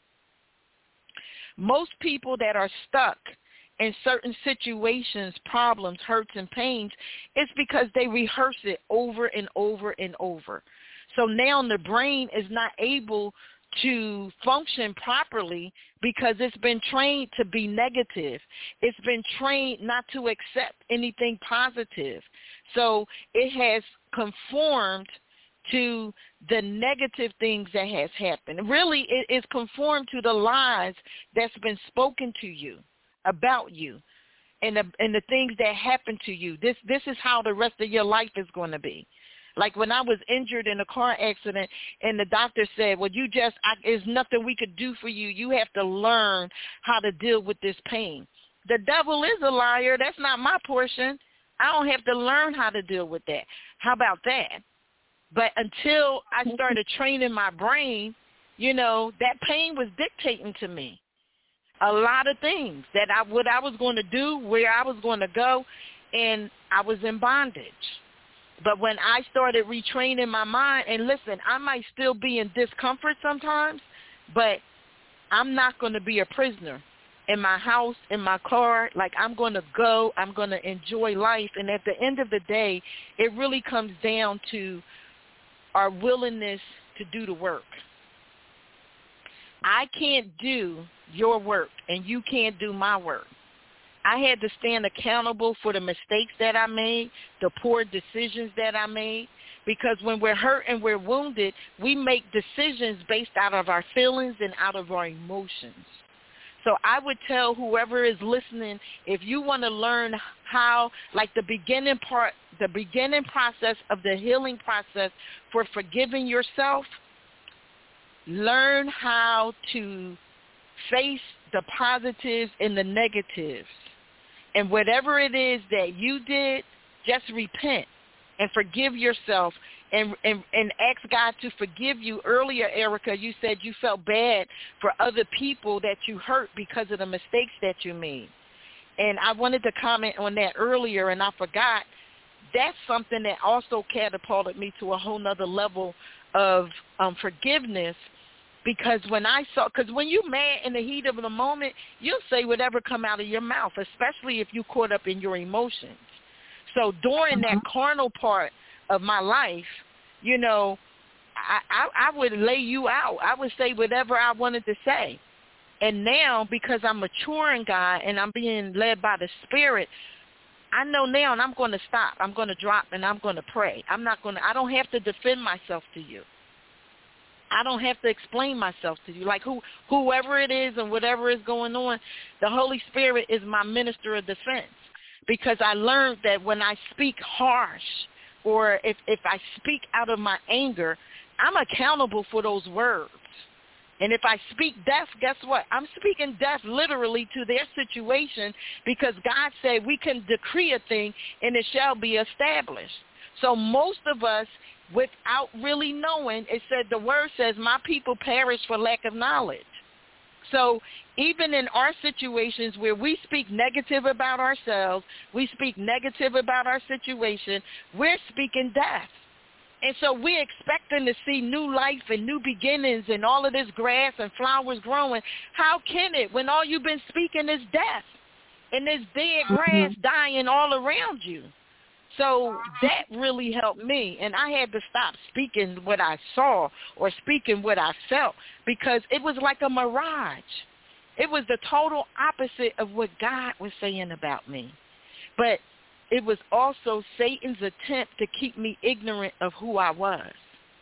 Speaker 4: Most people that are stuck in certain situations, problems, hurts, and pains, it's because they rehearse it over and over and over. So now the brain is not able to function properly because it's been trained to be negative. It's been trained not to accept anything positive. So it has conformed to the negative things that has happened. Really, it is conformed to the lies that's been spoken to you about you and the, and the things that happened to you. This this is how the rest of your life is going to be. Like when I was injured in a car accident and the doctor said, well, you just, I, there's nothing we could do for you. You have to learn how to deal with this pain. The devil is a liar. That's not my portion. I don't have to learn how to deal with that. How about that? But until I started training my brain, you know, that pain was dictating to me a lot of things that I, what I was going to do, where I was going to go, and I was in bondage. But when I started retraining my mind, and listen, I might still be in discomfort sometimes, but I'm not going to be a prisoner in my house, in my car. Like, I'm going to go, I'm going to enjoy life. And at the end of the day, it really comes down to our willingness to do the work. I can't do your work, and you can't do my work. I had to stand accountable for the mistakes that I made, the poor decisions that I made, because when we're hurt and we're wounded, we make decisions based out of our feelings and out of our emotions. So I would tell whoever is listening, if you want to learn how, like the beginning part, the beginning process of the healing process for forgiving yourself, learn how to face the positives and the negatives. And whatever it is that you did, just repent and forgive yourself and, and, and ask God to forgive you. Earlier, Erica, you said you felt bad for other people that you hurt because of the mistakes that you made. And I wanted to comment on that earlier, and I forgot. That's something that also catapulted me to a whole nother level of um, forgiveness, Because when I saw, because when you're mad in the heat of the moment, you'll say whatever come out of your mouth, especially if you're caught up in your emotions. So during that carnal part of my life, you know, I, I, I would lay you out. I would say whatever I wanted to say. And now, because I'm maturing, God, and I'm being led by the Spirit, I know now, and I'm going to stop. I'm going to drop, and I'm going to pray. I'm not going to, I don't have to defend myself to you. I don't have to explain myself to you. Like who, whoever it is and whatever is going on, the Holy Spirit is my minister of defense. Because I learned that when I speak harsh or if, if I speak out of my anger, I'm accountable for those words. And if I speak death, guess what? I'm speaking death literally to their situation because God said we can decree a thing and it shall be established. So most of us, without really knowing, it said the word says my people perish for lack of knowledge. So even in our situations where we speak negative about ourselves, we speak negative about our situation, we're speaking death. And so we're expecting to see new life and new beginnings and all of this grass and flowers growing. How can it when all you've been speaking is death and this dead grass dying all around you? So that really helped me, and I had to stop speaking what I saw or speaking what I felt because it was like a mirage. It was the total opposite of what God was saying about me. But it was also Satan's attempt to keep me ignorant of who I was.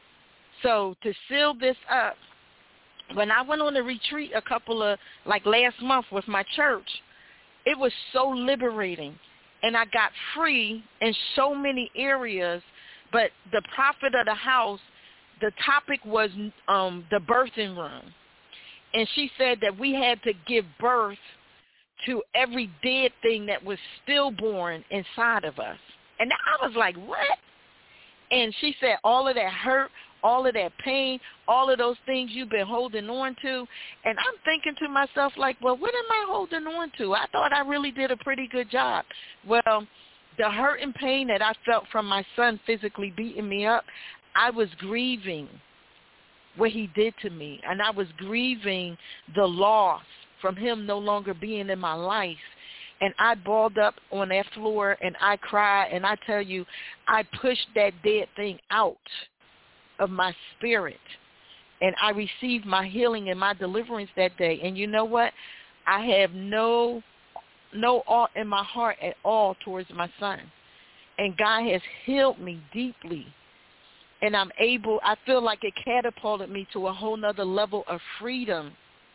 Speaker 4: So to seal this up, when I went on a retreat a couple of, like last month with my church, it was so liberating. And I got free in so many areas, but the prophet of the house, the topic was um, the birthing room. And she said that we had to give birth to every dead thing that was stillborn inside of us. And I was like, what? And she said all of that hurt, all of that pain, all of those things you've been holding on to. And I'm thinking to myself, like, well, what am I holding on to? I thought I really did a pretty good job. Well, the hurt and pain that I felt from my son physically beating me up, I was grieving what he did to me. And I was grieving the loss from him no longer being in my life. And I balled up on that floor and I cried. And I tell you, I pushed that dead thing out of my spirit. And I received my healing and my deliverance that day. And you know what? I have no no awe in my heart at all towards my son. And God has healed me deeply. And I'm able, I feel like it catapulted me to a whole nother level of freedom.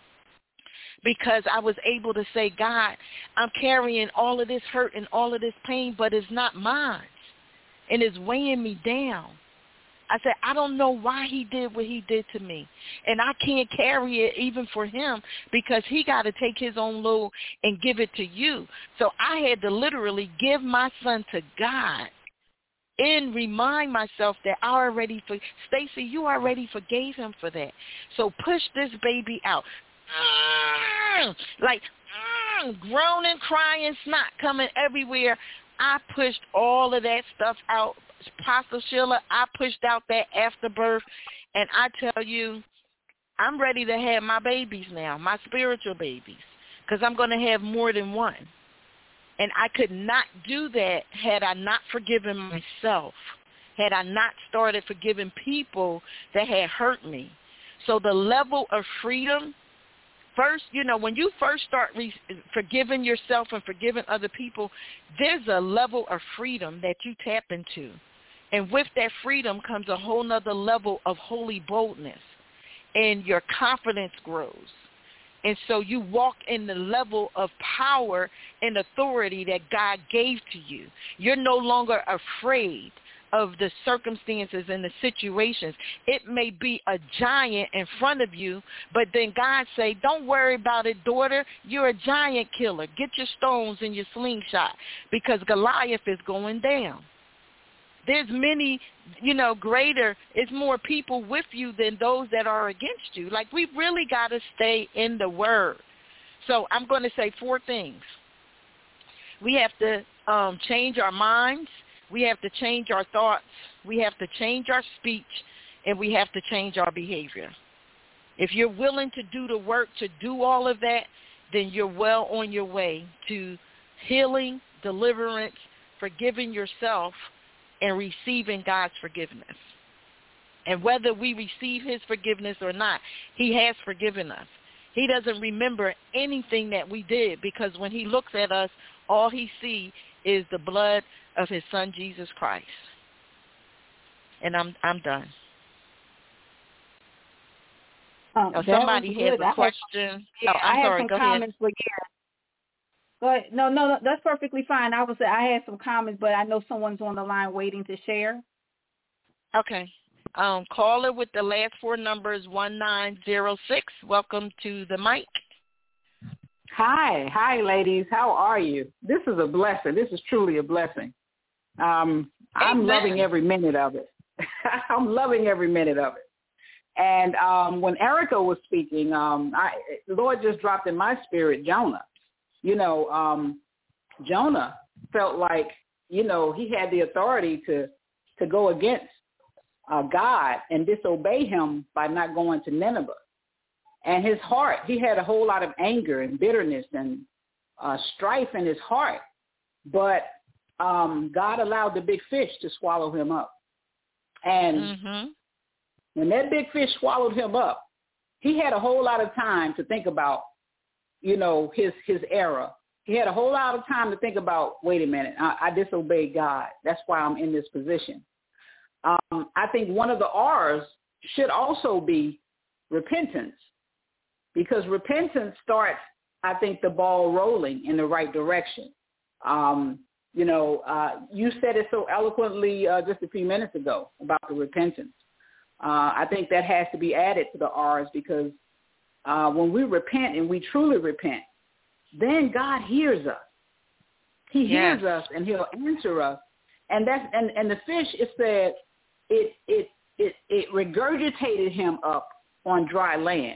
Speaker 4: Because I was able to say, God, I'm carrying all of this hurt and all of this pain, but it's not mine. And it's weighing me down. I said, I don't know why he did what he did to me. And I can't carry it even for him because he got to take his own load and give it to you. So I had to literally give my son to God and remind myself that I already, for Stacy, you already forgave him for that. So push this baby out. Like groaning, crying, snot coming everywhere. I pushed all of that stuff out. Pastor Sheila, I pushed out that afterbirth, and I tell you, I'm ready to have my babies now, my spiritual babies, because I'm going to have more than one. And I could not do that had I not forgiven myself, had I not started forgiving people that had hurt me. So the level of freedom, first, you know, when you first start re- forgiving yourself and forgiving other people, there's a level of freedom that you tap into. And with that freedom comes a whole nother level of holy boldness. And your confidence grows. And so you walk in the level of power and authority that God gave to you. You're no longer afraid of the circumstances and the situations. It may be a giant in front of you, but then God say, don't worry about it, daughter. You're a giant killer. Get your stones and your slingshot because Goliath is going down. There's many, you know, greater, it's more people with you than those that are against you. Like, we really got to stay in the word. So I'm going to say four things. We have to um, change our minds. We have to change our thoughts. We have to change our speech. And we have to change our behavior. If you're willing to do the work to do all of that, then you're well on your way to healing, deliverance, forgiving yourself, and receiving God's forgiveness. And whether we receive his forgiveness or not, he has forgiven us. He doesn't remember anything that we did, because when he looks at us, all he sees is the blood of his son, Jesus Christ. And I'm I'm done.
Speaker 1: Um,
Speaker 4: oh, somebody has a question.
Speaker 1: Yeah,
Speaker 4: oh, I'm
Speaker 1: I
Speaker 4: sorry.
Speaker 1: have
Speaker 4: Go
Speaker 1: some
Speaker 4: ahead.
Speaker 1: comments for Gary. Go ahead. No, no, no, that's perfectly fine. I was I had some comments, but I know someone's on the line waiting to share.
Speaker 4: Okay. Um, caller with the last four numbers, one nine zero six. Welcome to the mic.
Speaker 5: Hi. Hi, ladies. How are you? This is a blessing. This is truly a blessing. Um, I'm
Speaker 4: Amen.
Speaker 5: loving every minute of it. I'm loving every minute of it. And um, when Erica was speaking, um, I, the Lord just dropped in my spirit Jonah. You know, um, Jonah felt like, you know, he had the authority to, to go against uh, God and disobey him by not going to Nineveh. And his heart, he had a whole lot of anger and bitterness and uh, strife in his heart. But um, God allowed the big fish to swallow him up. And
Speaker 4: mm-hmm.
Speaker 5: when that big fish swallowed him up, he had a whole lot of time to think about, you know, his his error. He had a whole lot of time to think about, wait a minute, I, I disobeyed God. That's why I'm in this position. Um, I think one of the R's should also be repentance, because repentance starts, I think, the ball rolling in the right direction. Um, you know, uh, you said it so eloquently uh, just a few minutes ago about the repentance. Uh, I think that has to be added to the R's, because uh, when we repent and we truly repent, then God hears us. He
Speaker 4: yes.
Speaker 5: hears us and he'll answer us. And that's and, and the fish, it said, it it it it regurgitated him up on dry land.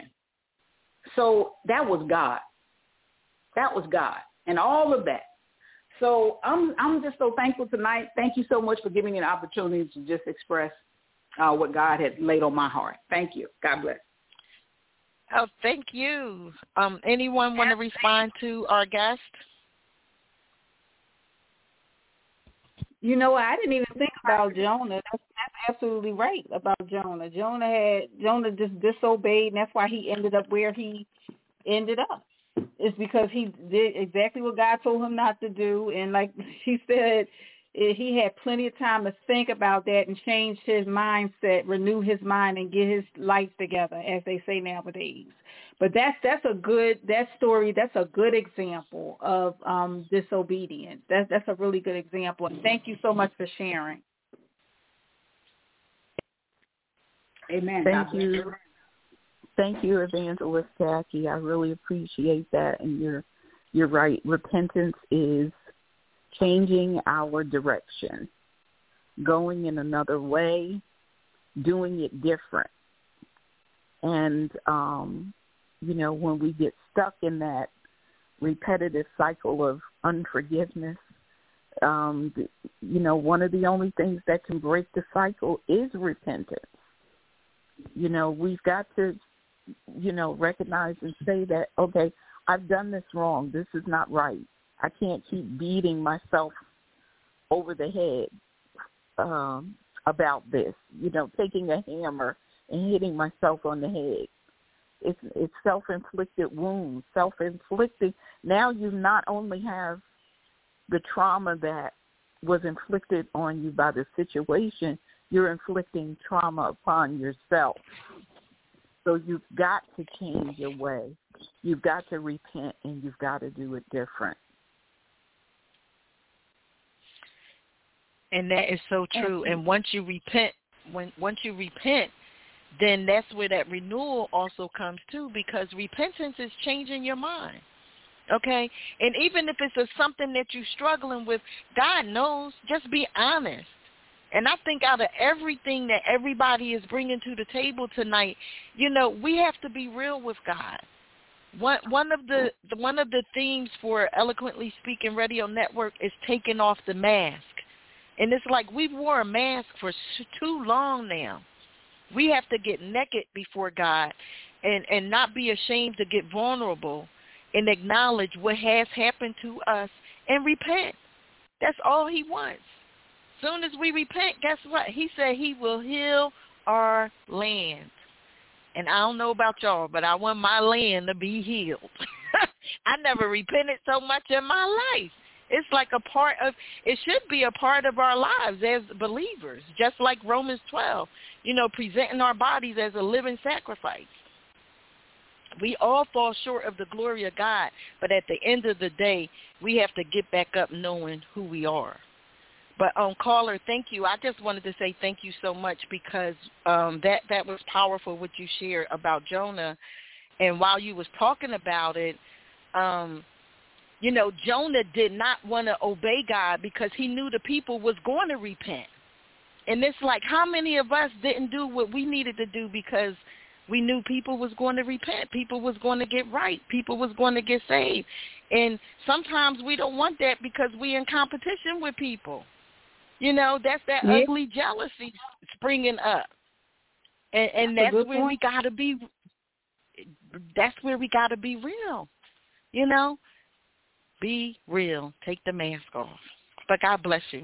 Speaker 5: So that was God. That was God, and all of that. So I'm I'm just so thankful tonight. Thank you so much for giving me an opportunity to just express uh, what God had laid on my heart. Thank you. God bless.
Speaker 4: Oh, thank you. Um, anyone want to respond to our guest?
Speaker 1: You know, I didn't even think about Jonah. That's, that's absolutely right about Jonah. Jonah had Jonah just disobeyed, and that's why he ended up where he ended up. It's because he did exactly what God told him not to do, and like she said, he had plenty of time to think about that and change his mindset, renew his mind, and get his life together, as they say nowadays. But that's that's a good that story. That's a good example of um, disobedience. That's that's a really good example. And thank you so much for sharing.
Speaker 5: Amen.
Speaker 3: Thank you. Thank you, Evangelist Jackie. I really appreciate that. And you're you're right. Repentance is changing our direction, going in another way, doing it different. And, um, you know, when we get stuck in that repetitive cycle of unforgiveness, um, you know, one of the only things that can break the cycle is repentance. You know, we've got to, you know, recognize and say that, okay, I've done this wrong. This is not right. I can't keep beating myself over the head um, about this, you know, taking a hammer and hitting myself on the head. It's, it's self-inflicted wounds, self-inflicted. Now you not only have the trauma that was inflicted on you by the situation, you're inflicting trauma upon yourself. So you've got to change your way. You've got to repent, and you've got to do it different.
Speaker 4: And that is so true. And once you repent, when once you repent, then that's where that renewal also comes too, because repentance is changing your mind. Okay? And even if it's a, something that you're struggling with, God knows, just be honest. And I think out of everything that everybody is bringing to the table tonight, you know, we have to be real with God. One one of the, the one of the themes for Eloquently Speaking Radio Network is taking off the mask. And it's like we've wore a mask for too long now. We have to get naked before God and, and not be ashamed to get vulnerable and acknowledge what has happened to us and repent. That's all he wants. Soon as we repent, guess what? He said he will heal our land. And I don't know about y'all, but I want my land to be healed. I never repented so much in my life. It's like a part of, it should be a part of our lives as believers, just like Romans twelve, you know, presenting our bodies as a living sacrifice. We all fall short of the glory of God, but at the end of the day, we have to get back up knowing who we are. But, um, caller, thank you. I just wanted to say thank you so much because um, that, that was powerful what you shared about Jonah. And while you was talking about it, um, you know, Jonah did not want to obey God because he knew the people was going to repent. And it's like, how many of us didn't do what we needed to do because we knew people was going to repent, people was going to get right, people was going to get saved. And sometimes we don't want that because we're in competition with people. You know, that's that yeah. ugly jealousy springing up. And, and that's, that's where point. we got to be, that's where we got to be real, you know. Be real. Take the mask off. But God bless you.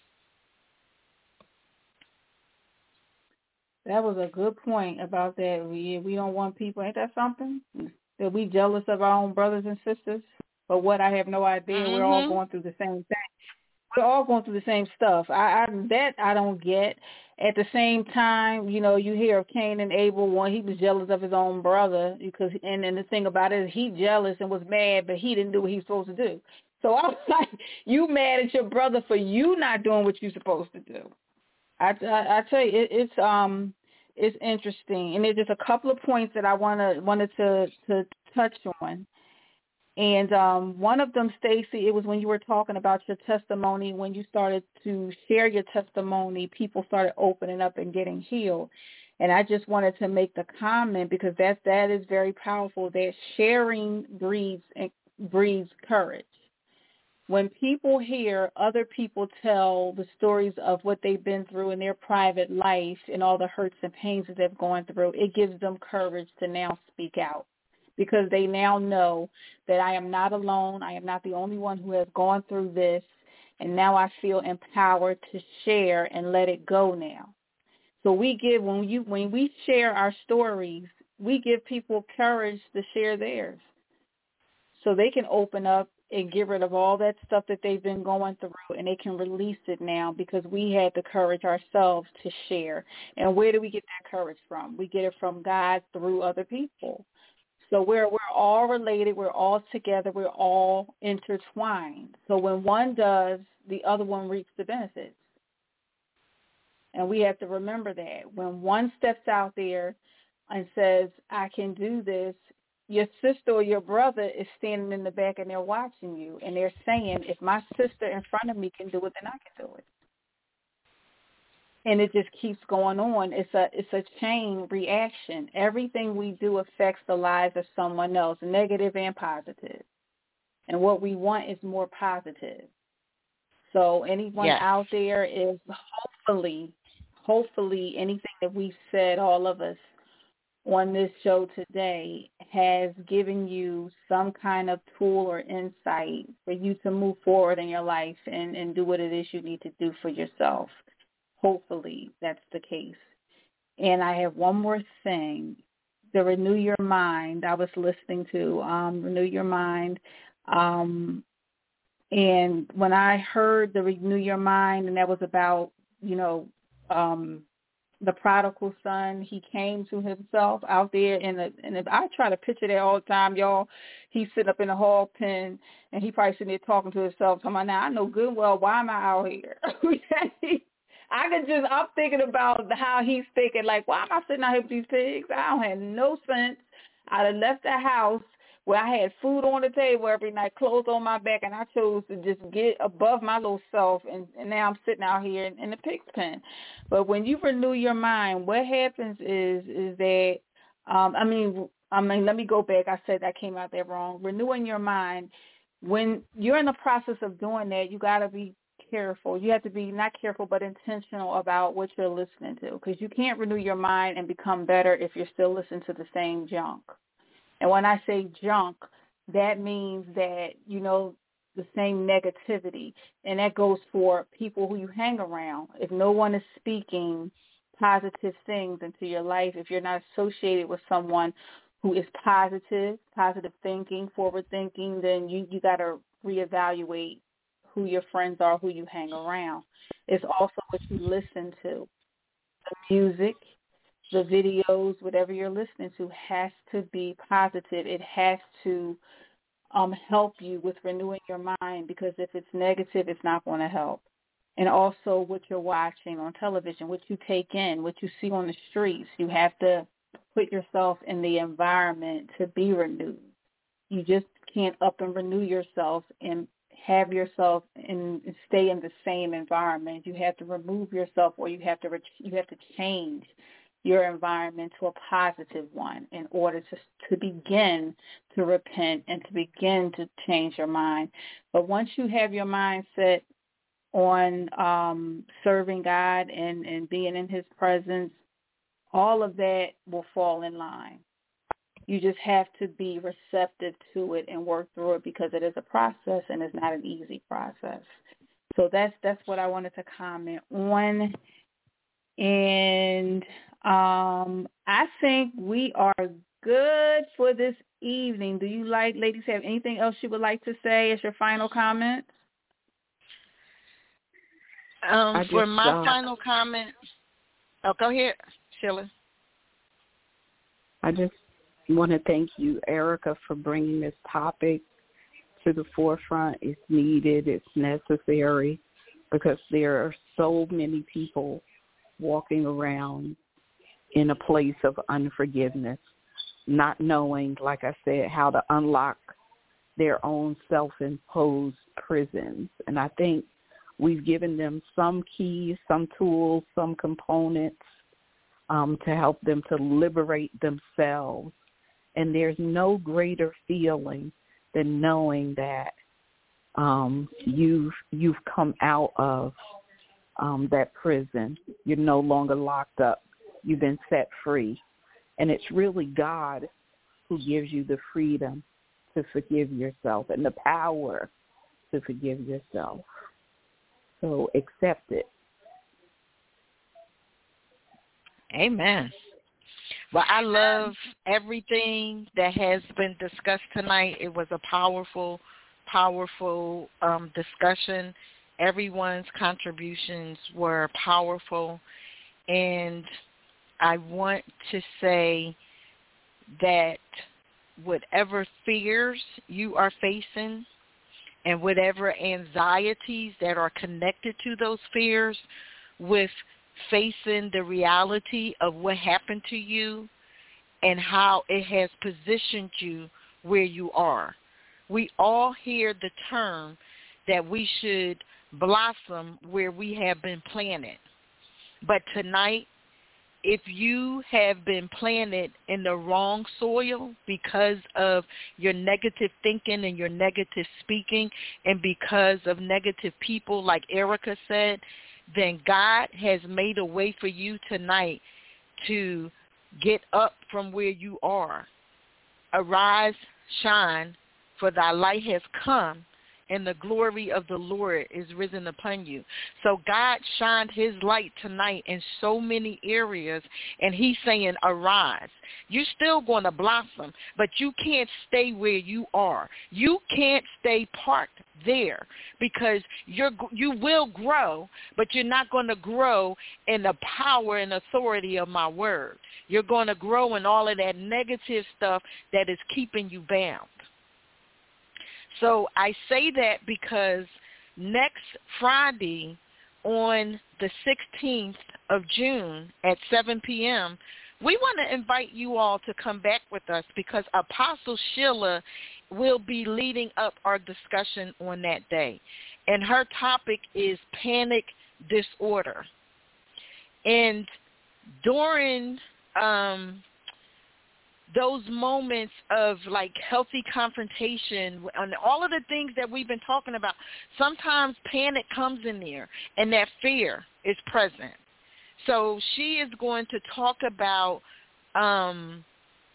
Speaker 1: That was a good point about that. We we don't want people, ain't that something? That we jealous of our own brothers and sisters? But what, I have no idea. Mm-hmm. We're all going through the same thing. We're all going through the same stuff. I, I that I don't get. At the same time, you know, you hear of Cain and Abel. One, he was jealous of his own brother because, and then the thing about it is he jealous and was mad, but he didn't do what he was supposed to do. So I was like, you mad at your brother for you not doing what you're supposed to do. I, I, I tell you, it, it's um, it's interesting, and there's just a couple of points that I wanna wanted to to touch on. And um, one of them, Stacy, it was when you were talking about your testimony, when you started to share your testimony, people started opening up and getting healed. And I just wanted to make the comment because that that is very powerful, that sharing breeds breeds courage. When people hear other people tell the stories of what they've been through in their private life and all the hurts and pains that they've gone through, it gives them courage to now speak out. Because they now know that I am not alone. I am not the only one who has gone through this, and now I feel empowered to share and let it go now. So we give, when you when we share our stories, we give people courage to share theirs. So they can open up and get rid of all that stuff that they've been going through, and they can release it now because we had the courage ourselves to share. And where do we get that courage from? We get it from God through other people. So we're we're all related, we're all together, we're all intertwined. So when one does, the other one reaps the benefits. And we have to remember that. When one steps out there and says, I can do this, your sister or your brother is standing in the back and they're watching you. And they're saying, if my sister in front of me can do it, then I can do it. And it just keeps going on. It's a it's a chain reaction. Everything we do affects the lives of someone else, negative and positive. And what we want is more positive. So anyone yes. out there is hopefully, hopefully anything that we've said, all of us, on this show today has given you some kind of tool or insight for you to move forward in your life and, and do what it is you need to do for yourself. Hopefully that's the case. And I have one more thing. The Renew Your Mind, I was listening to um, Renew Your Mind. Um, and when I heard the Renew Your Mind, and that was about, you know, um, the prodigal son, he came to himself out there in the, in the, I try to picture that all the time, y'all. He's sitting up in the hall pen, and he probably sitting there talking to himself, talking about, now I know good well, why am I out here? I could just, I'm thinking about how he's thinking, like, why am I sitting out here with these pigs? I don't have no sense. I'd have left the house where I had food on the table every night, clothes on my back, and I chose to just get above my little self, and, and now I'm sitting out here in, in the pig's pen. But when you renew your mind, what happens is is that, um, I mean, I mean, let me go back. I said I came out there wrong. Renewing your mind, when you're in the process of doing that, you got to be careful. You have to be not careful, but intentional about what you're listening to, because you can't renew your mind and become better if you're still listening to the same junk. And when I say junk, that means that, you know, the same negativity. And that goes for people who you hang around. If no one is speaking positive things into your life, if you're not associated with someone who is positive, positive thinking, forward thinking, then you, you got to reevaluate who your friends are, who you hang around. It's also what you listen to. The music, the videos, whatever you're listening to has to be positive. It has to um, help you with renewing your mind, because if it's negative, it's not going to help. And also what you're watching on television, what you take in, what you see on the streets. You have to put yourself in the environment to be renewed. You just can't up and renew yourself and have yourself and stay in the same environment. You have to remove yourself, or you have to you have to change your environment to a positive one in order to to begin to repent and to begin to change your mind. But once you have your mind set on um, serving God and, and being in his presence, all of that will fall in line. You just have to be receptive to it and work through it, because it is a process and it's not an easy process. So that's that's what I wanted to comment on. And um, I think we are good for this evening. Do you like, ladies, have anything else you would like to say as your final comments?
Speaker 4: Um, for my
Speaker 3: uh,
Speaker 4: final comment, oh, go ahead, Sheila.
Speaker 3: I just want to thank you, Erica, for bringing this topic to the forefront. It's needed. It's necessary, because there are so many people walking around in a place of unforgiveness, not knowing, like I said, how to unlock their own self-imposed prisons. And I think we've given them some keys, some tools, some components um, to help them to liberate themselves. And there's no greater feeling than knowing that um, you've, you've come out of um, that prison. You're no longer locked up. You've been set free. And it's really God who gives you the freedom to forgive yourself and the power to forgive yourself. So accept it.
Speaker 4: Amen. Well, I love everything that has been discussed tonight. It was a powerful, powerful um, discussion. Everyone's contributions were powerful. And I want to say that whatever fears you are facing and whatever anxieties that are connected to those fears, with facing the reality of what happened to you and how it has positioned you where you are. We all hear the term that we should blossom where we have been planted. But tonight, if you have been planted in the wrong soil because of your negative thinking and your negative speaking, and because of negative people, like Erica said, then God has made a way for you tonight to get up from where you are. Arise, shine, for thy light has come, and the glory of the Lord is risen upon you. So God shined his light tonight in so many areas, and he's saying, arise. You're still going to blossom, but you can't stay where you are. You can't stay parked there, because you're, you will grow, but you're not going to grow in the power and authority of my word. You're going to grow in all of that negative stuff that is keeping you bound. So I say that because next Friday on the sixteenth of June at seven p.m., we want to invite you all to come back with us, because Apostle Sheila will be leading up our discussion on that day. And her topic is panic disorder. And during um, those moments of like healthy confrontation and all of the things that we've been talking about, sometimes panic comes in there and that fear is present. So she is going to talk about um,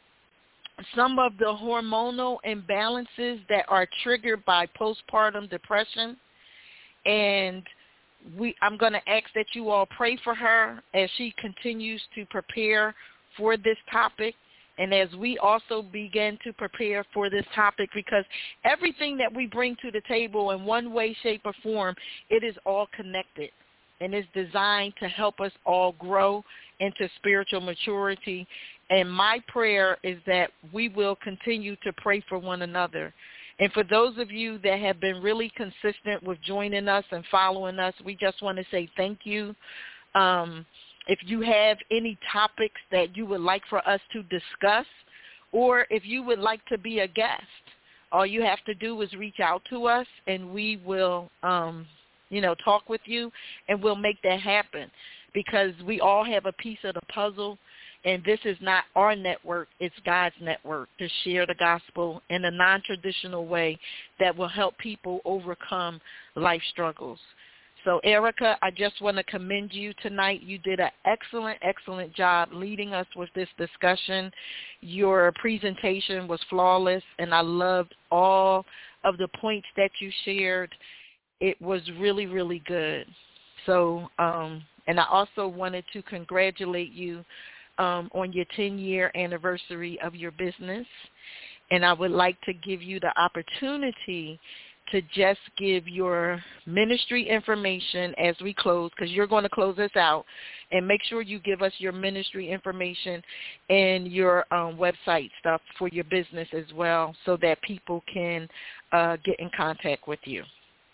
Speaker 4: some of the hormonal imbalances that are triggered by postpartum depression. And we, I'm going to ask that you all pray for her as she continues to prepare for this topic, and as we also begin to prepare for this topic, because everything that we bring to the table in one way, shape, or form, it is all connected, and it's designed to help us all grow into spiritual maturity. And my prayer is that we will continue to pray for one another. And for those of you that have been really consistent with joining us and following us, we just want to say thank you. Um, if you have any topics that you would like for us to discuss, or if you would like to be a guest, all you have to do is reach out to us, and we will, um, you know, talk with you, and we'll make that happen, because we all have a piece of the puzzle. And this is not our network, it's God's network to share the gospel in a non-traditional way that will help people overcome life struggles. So, Erica, I just want to commend you tonight. You did an excellent, excellent job leading us with this discussion. Your presentation was flawless, and I loved all of the points that you shared. It was really, really good. So, um, and I also wanted to congratulate you Um, on your ten-year anniversary of your business. And I would like to give you the opportunity to just give your ministry information as we close, because you're going to close us out, and make sure you give us your ministry information and your um, website stuff for your business as well, so that people can uh, get in contact with you.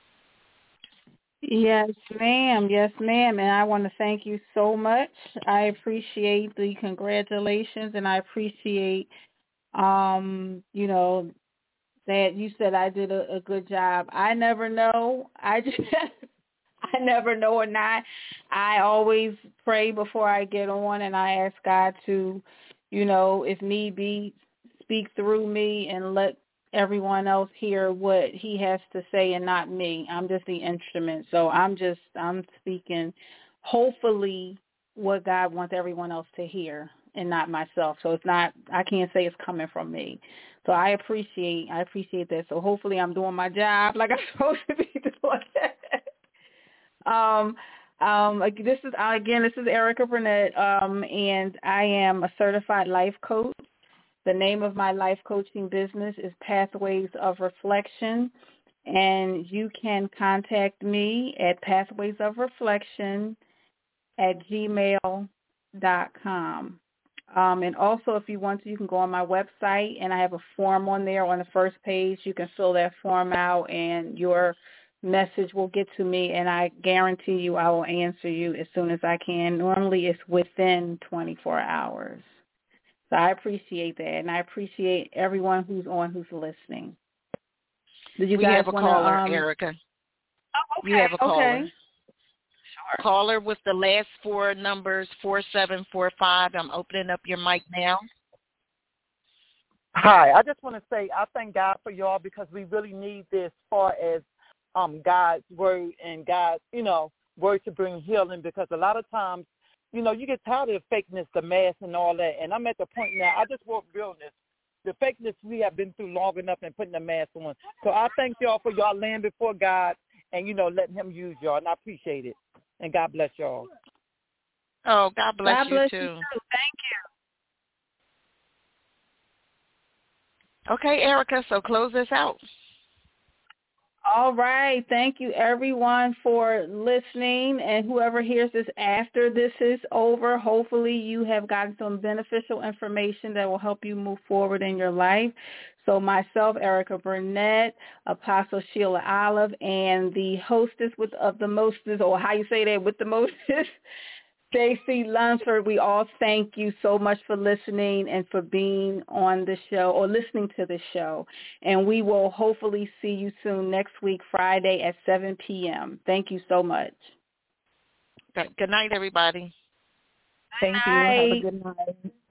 Speaker 1: Yes, ma'am. Yes, ma'am. And I want to thank you so much. I appreciate the congratulations, and I appreciate, um, you know, that you said I did a, a good job. I never know. I just, I never know or not. I always pray before I get on, and I ask God to, you know, if need be, speak through me and let everyone else hear what he has to say and not me. I'm just the instrument. So I'm just, I'm speaking hopefully what God wants everyone else to hear and not myself. So it's not, I can't say it's coming from me. So I appreciate, I appreciate that. So hopefully I'm doing my job like I'm supposed to be doing. um, um, this is, again, this is Erica Burnett, um, and I am a certified life coach. The name of my life coaching business is Pathways of Reflection, and you can contact me at pathways of reflection at gmail dot com. Um, and also, if you want to, you can go on my website, and I have a form on there on the first page. You can fill that form out, and your message will get to me, and I guarantee you I will answer you as soon as I can. Normally, it's within twenty-four hours. So I appreciate that, and I appreciate everyone who's on who's listening. Did you
Speaker 4: we
Speaker 1: guys
Speaker 4: have a
Speaker 1: wanna,
Speaker 4: caller,
Speaker 1: um...
Speaker 4: Erica.
Speaker 1: Oh, okay,
Speaker 4: you have a caller.
Speaker 1: Okay. Sure.
Speaker 4: Caller with the last four numbers, four seven four five. I'm opening up your mic now.
Speaker 6: Hi, I just want to say I thank God for y'all, because we really need this as far as um, God's word and God's, you know, word to bring healing, because a lot of times, you know, you get tired of the fakeness, the mask, and all that. And I'm at the point now, I just want realness. The fakeness we have been through long enough and putting the mask on. So I thank y'all for y'all laying before God and, you know, letting him use y'all. And I appreciate it. And God bless y'all.
Speaker 4: Oh, God bless
Speaker 1: God
Speaker 4: you,
Speaker 1: bless
Speaker 4: too.
Speaker 1: you, too. Thank
Speaker 4: you. Okay, Erica, so close this out.
Speaker 1: All right. Thank you, everyone, for listening. And whoever hears this after this is over, hopefully you have gotten some beneficial information that will help you move forward in your life. So myself, Erica Burnett, Apostle Sheila Olive, and the hostess with of the mostest, or how you say that, with the mostest, Stacey Lunsford, we all thank you so much for listening and for being on the show or listening to the show. And we will hopefully see you soon next week, Friday at seven p.m. Thank you so much.
Speaker 4: Good night, everybody.
Speaker 3: Thank you. Have a good night.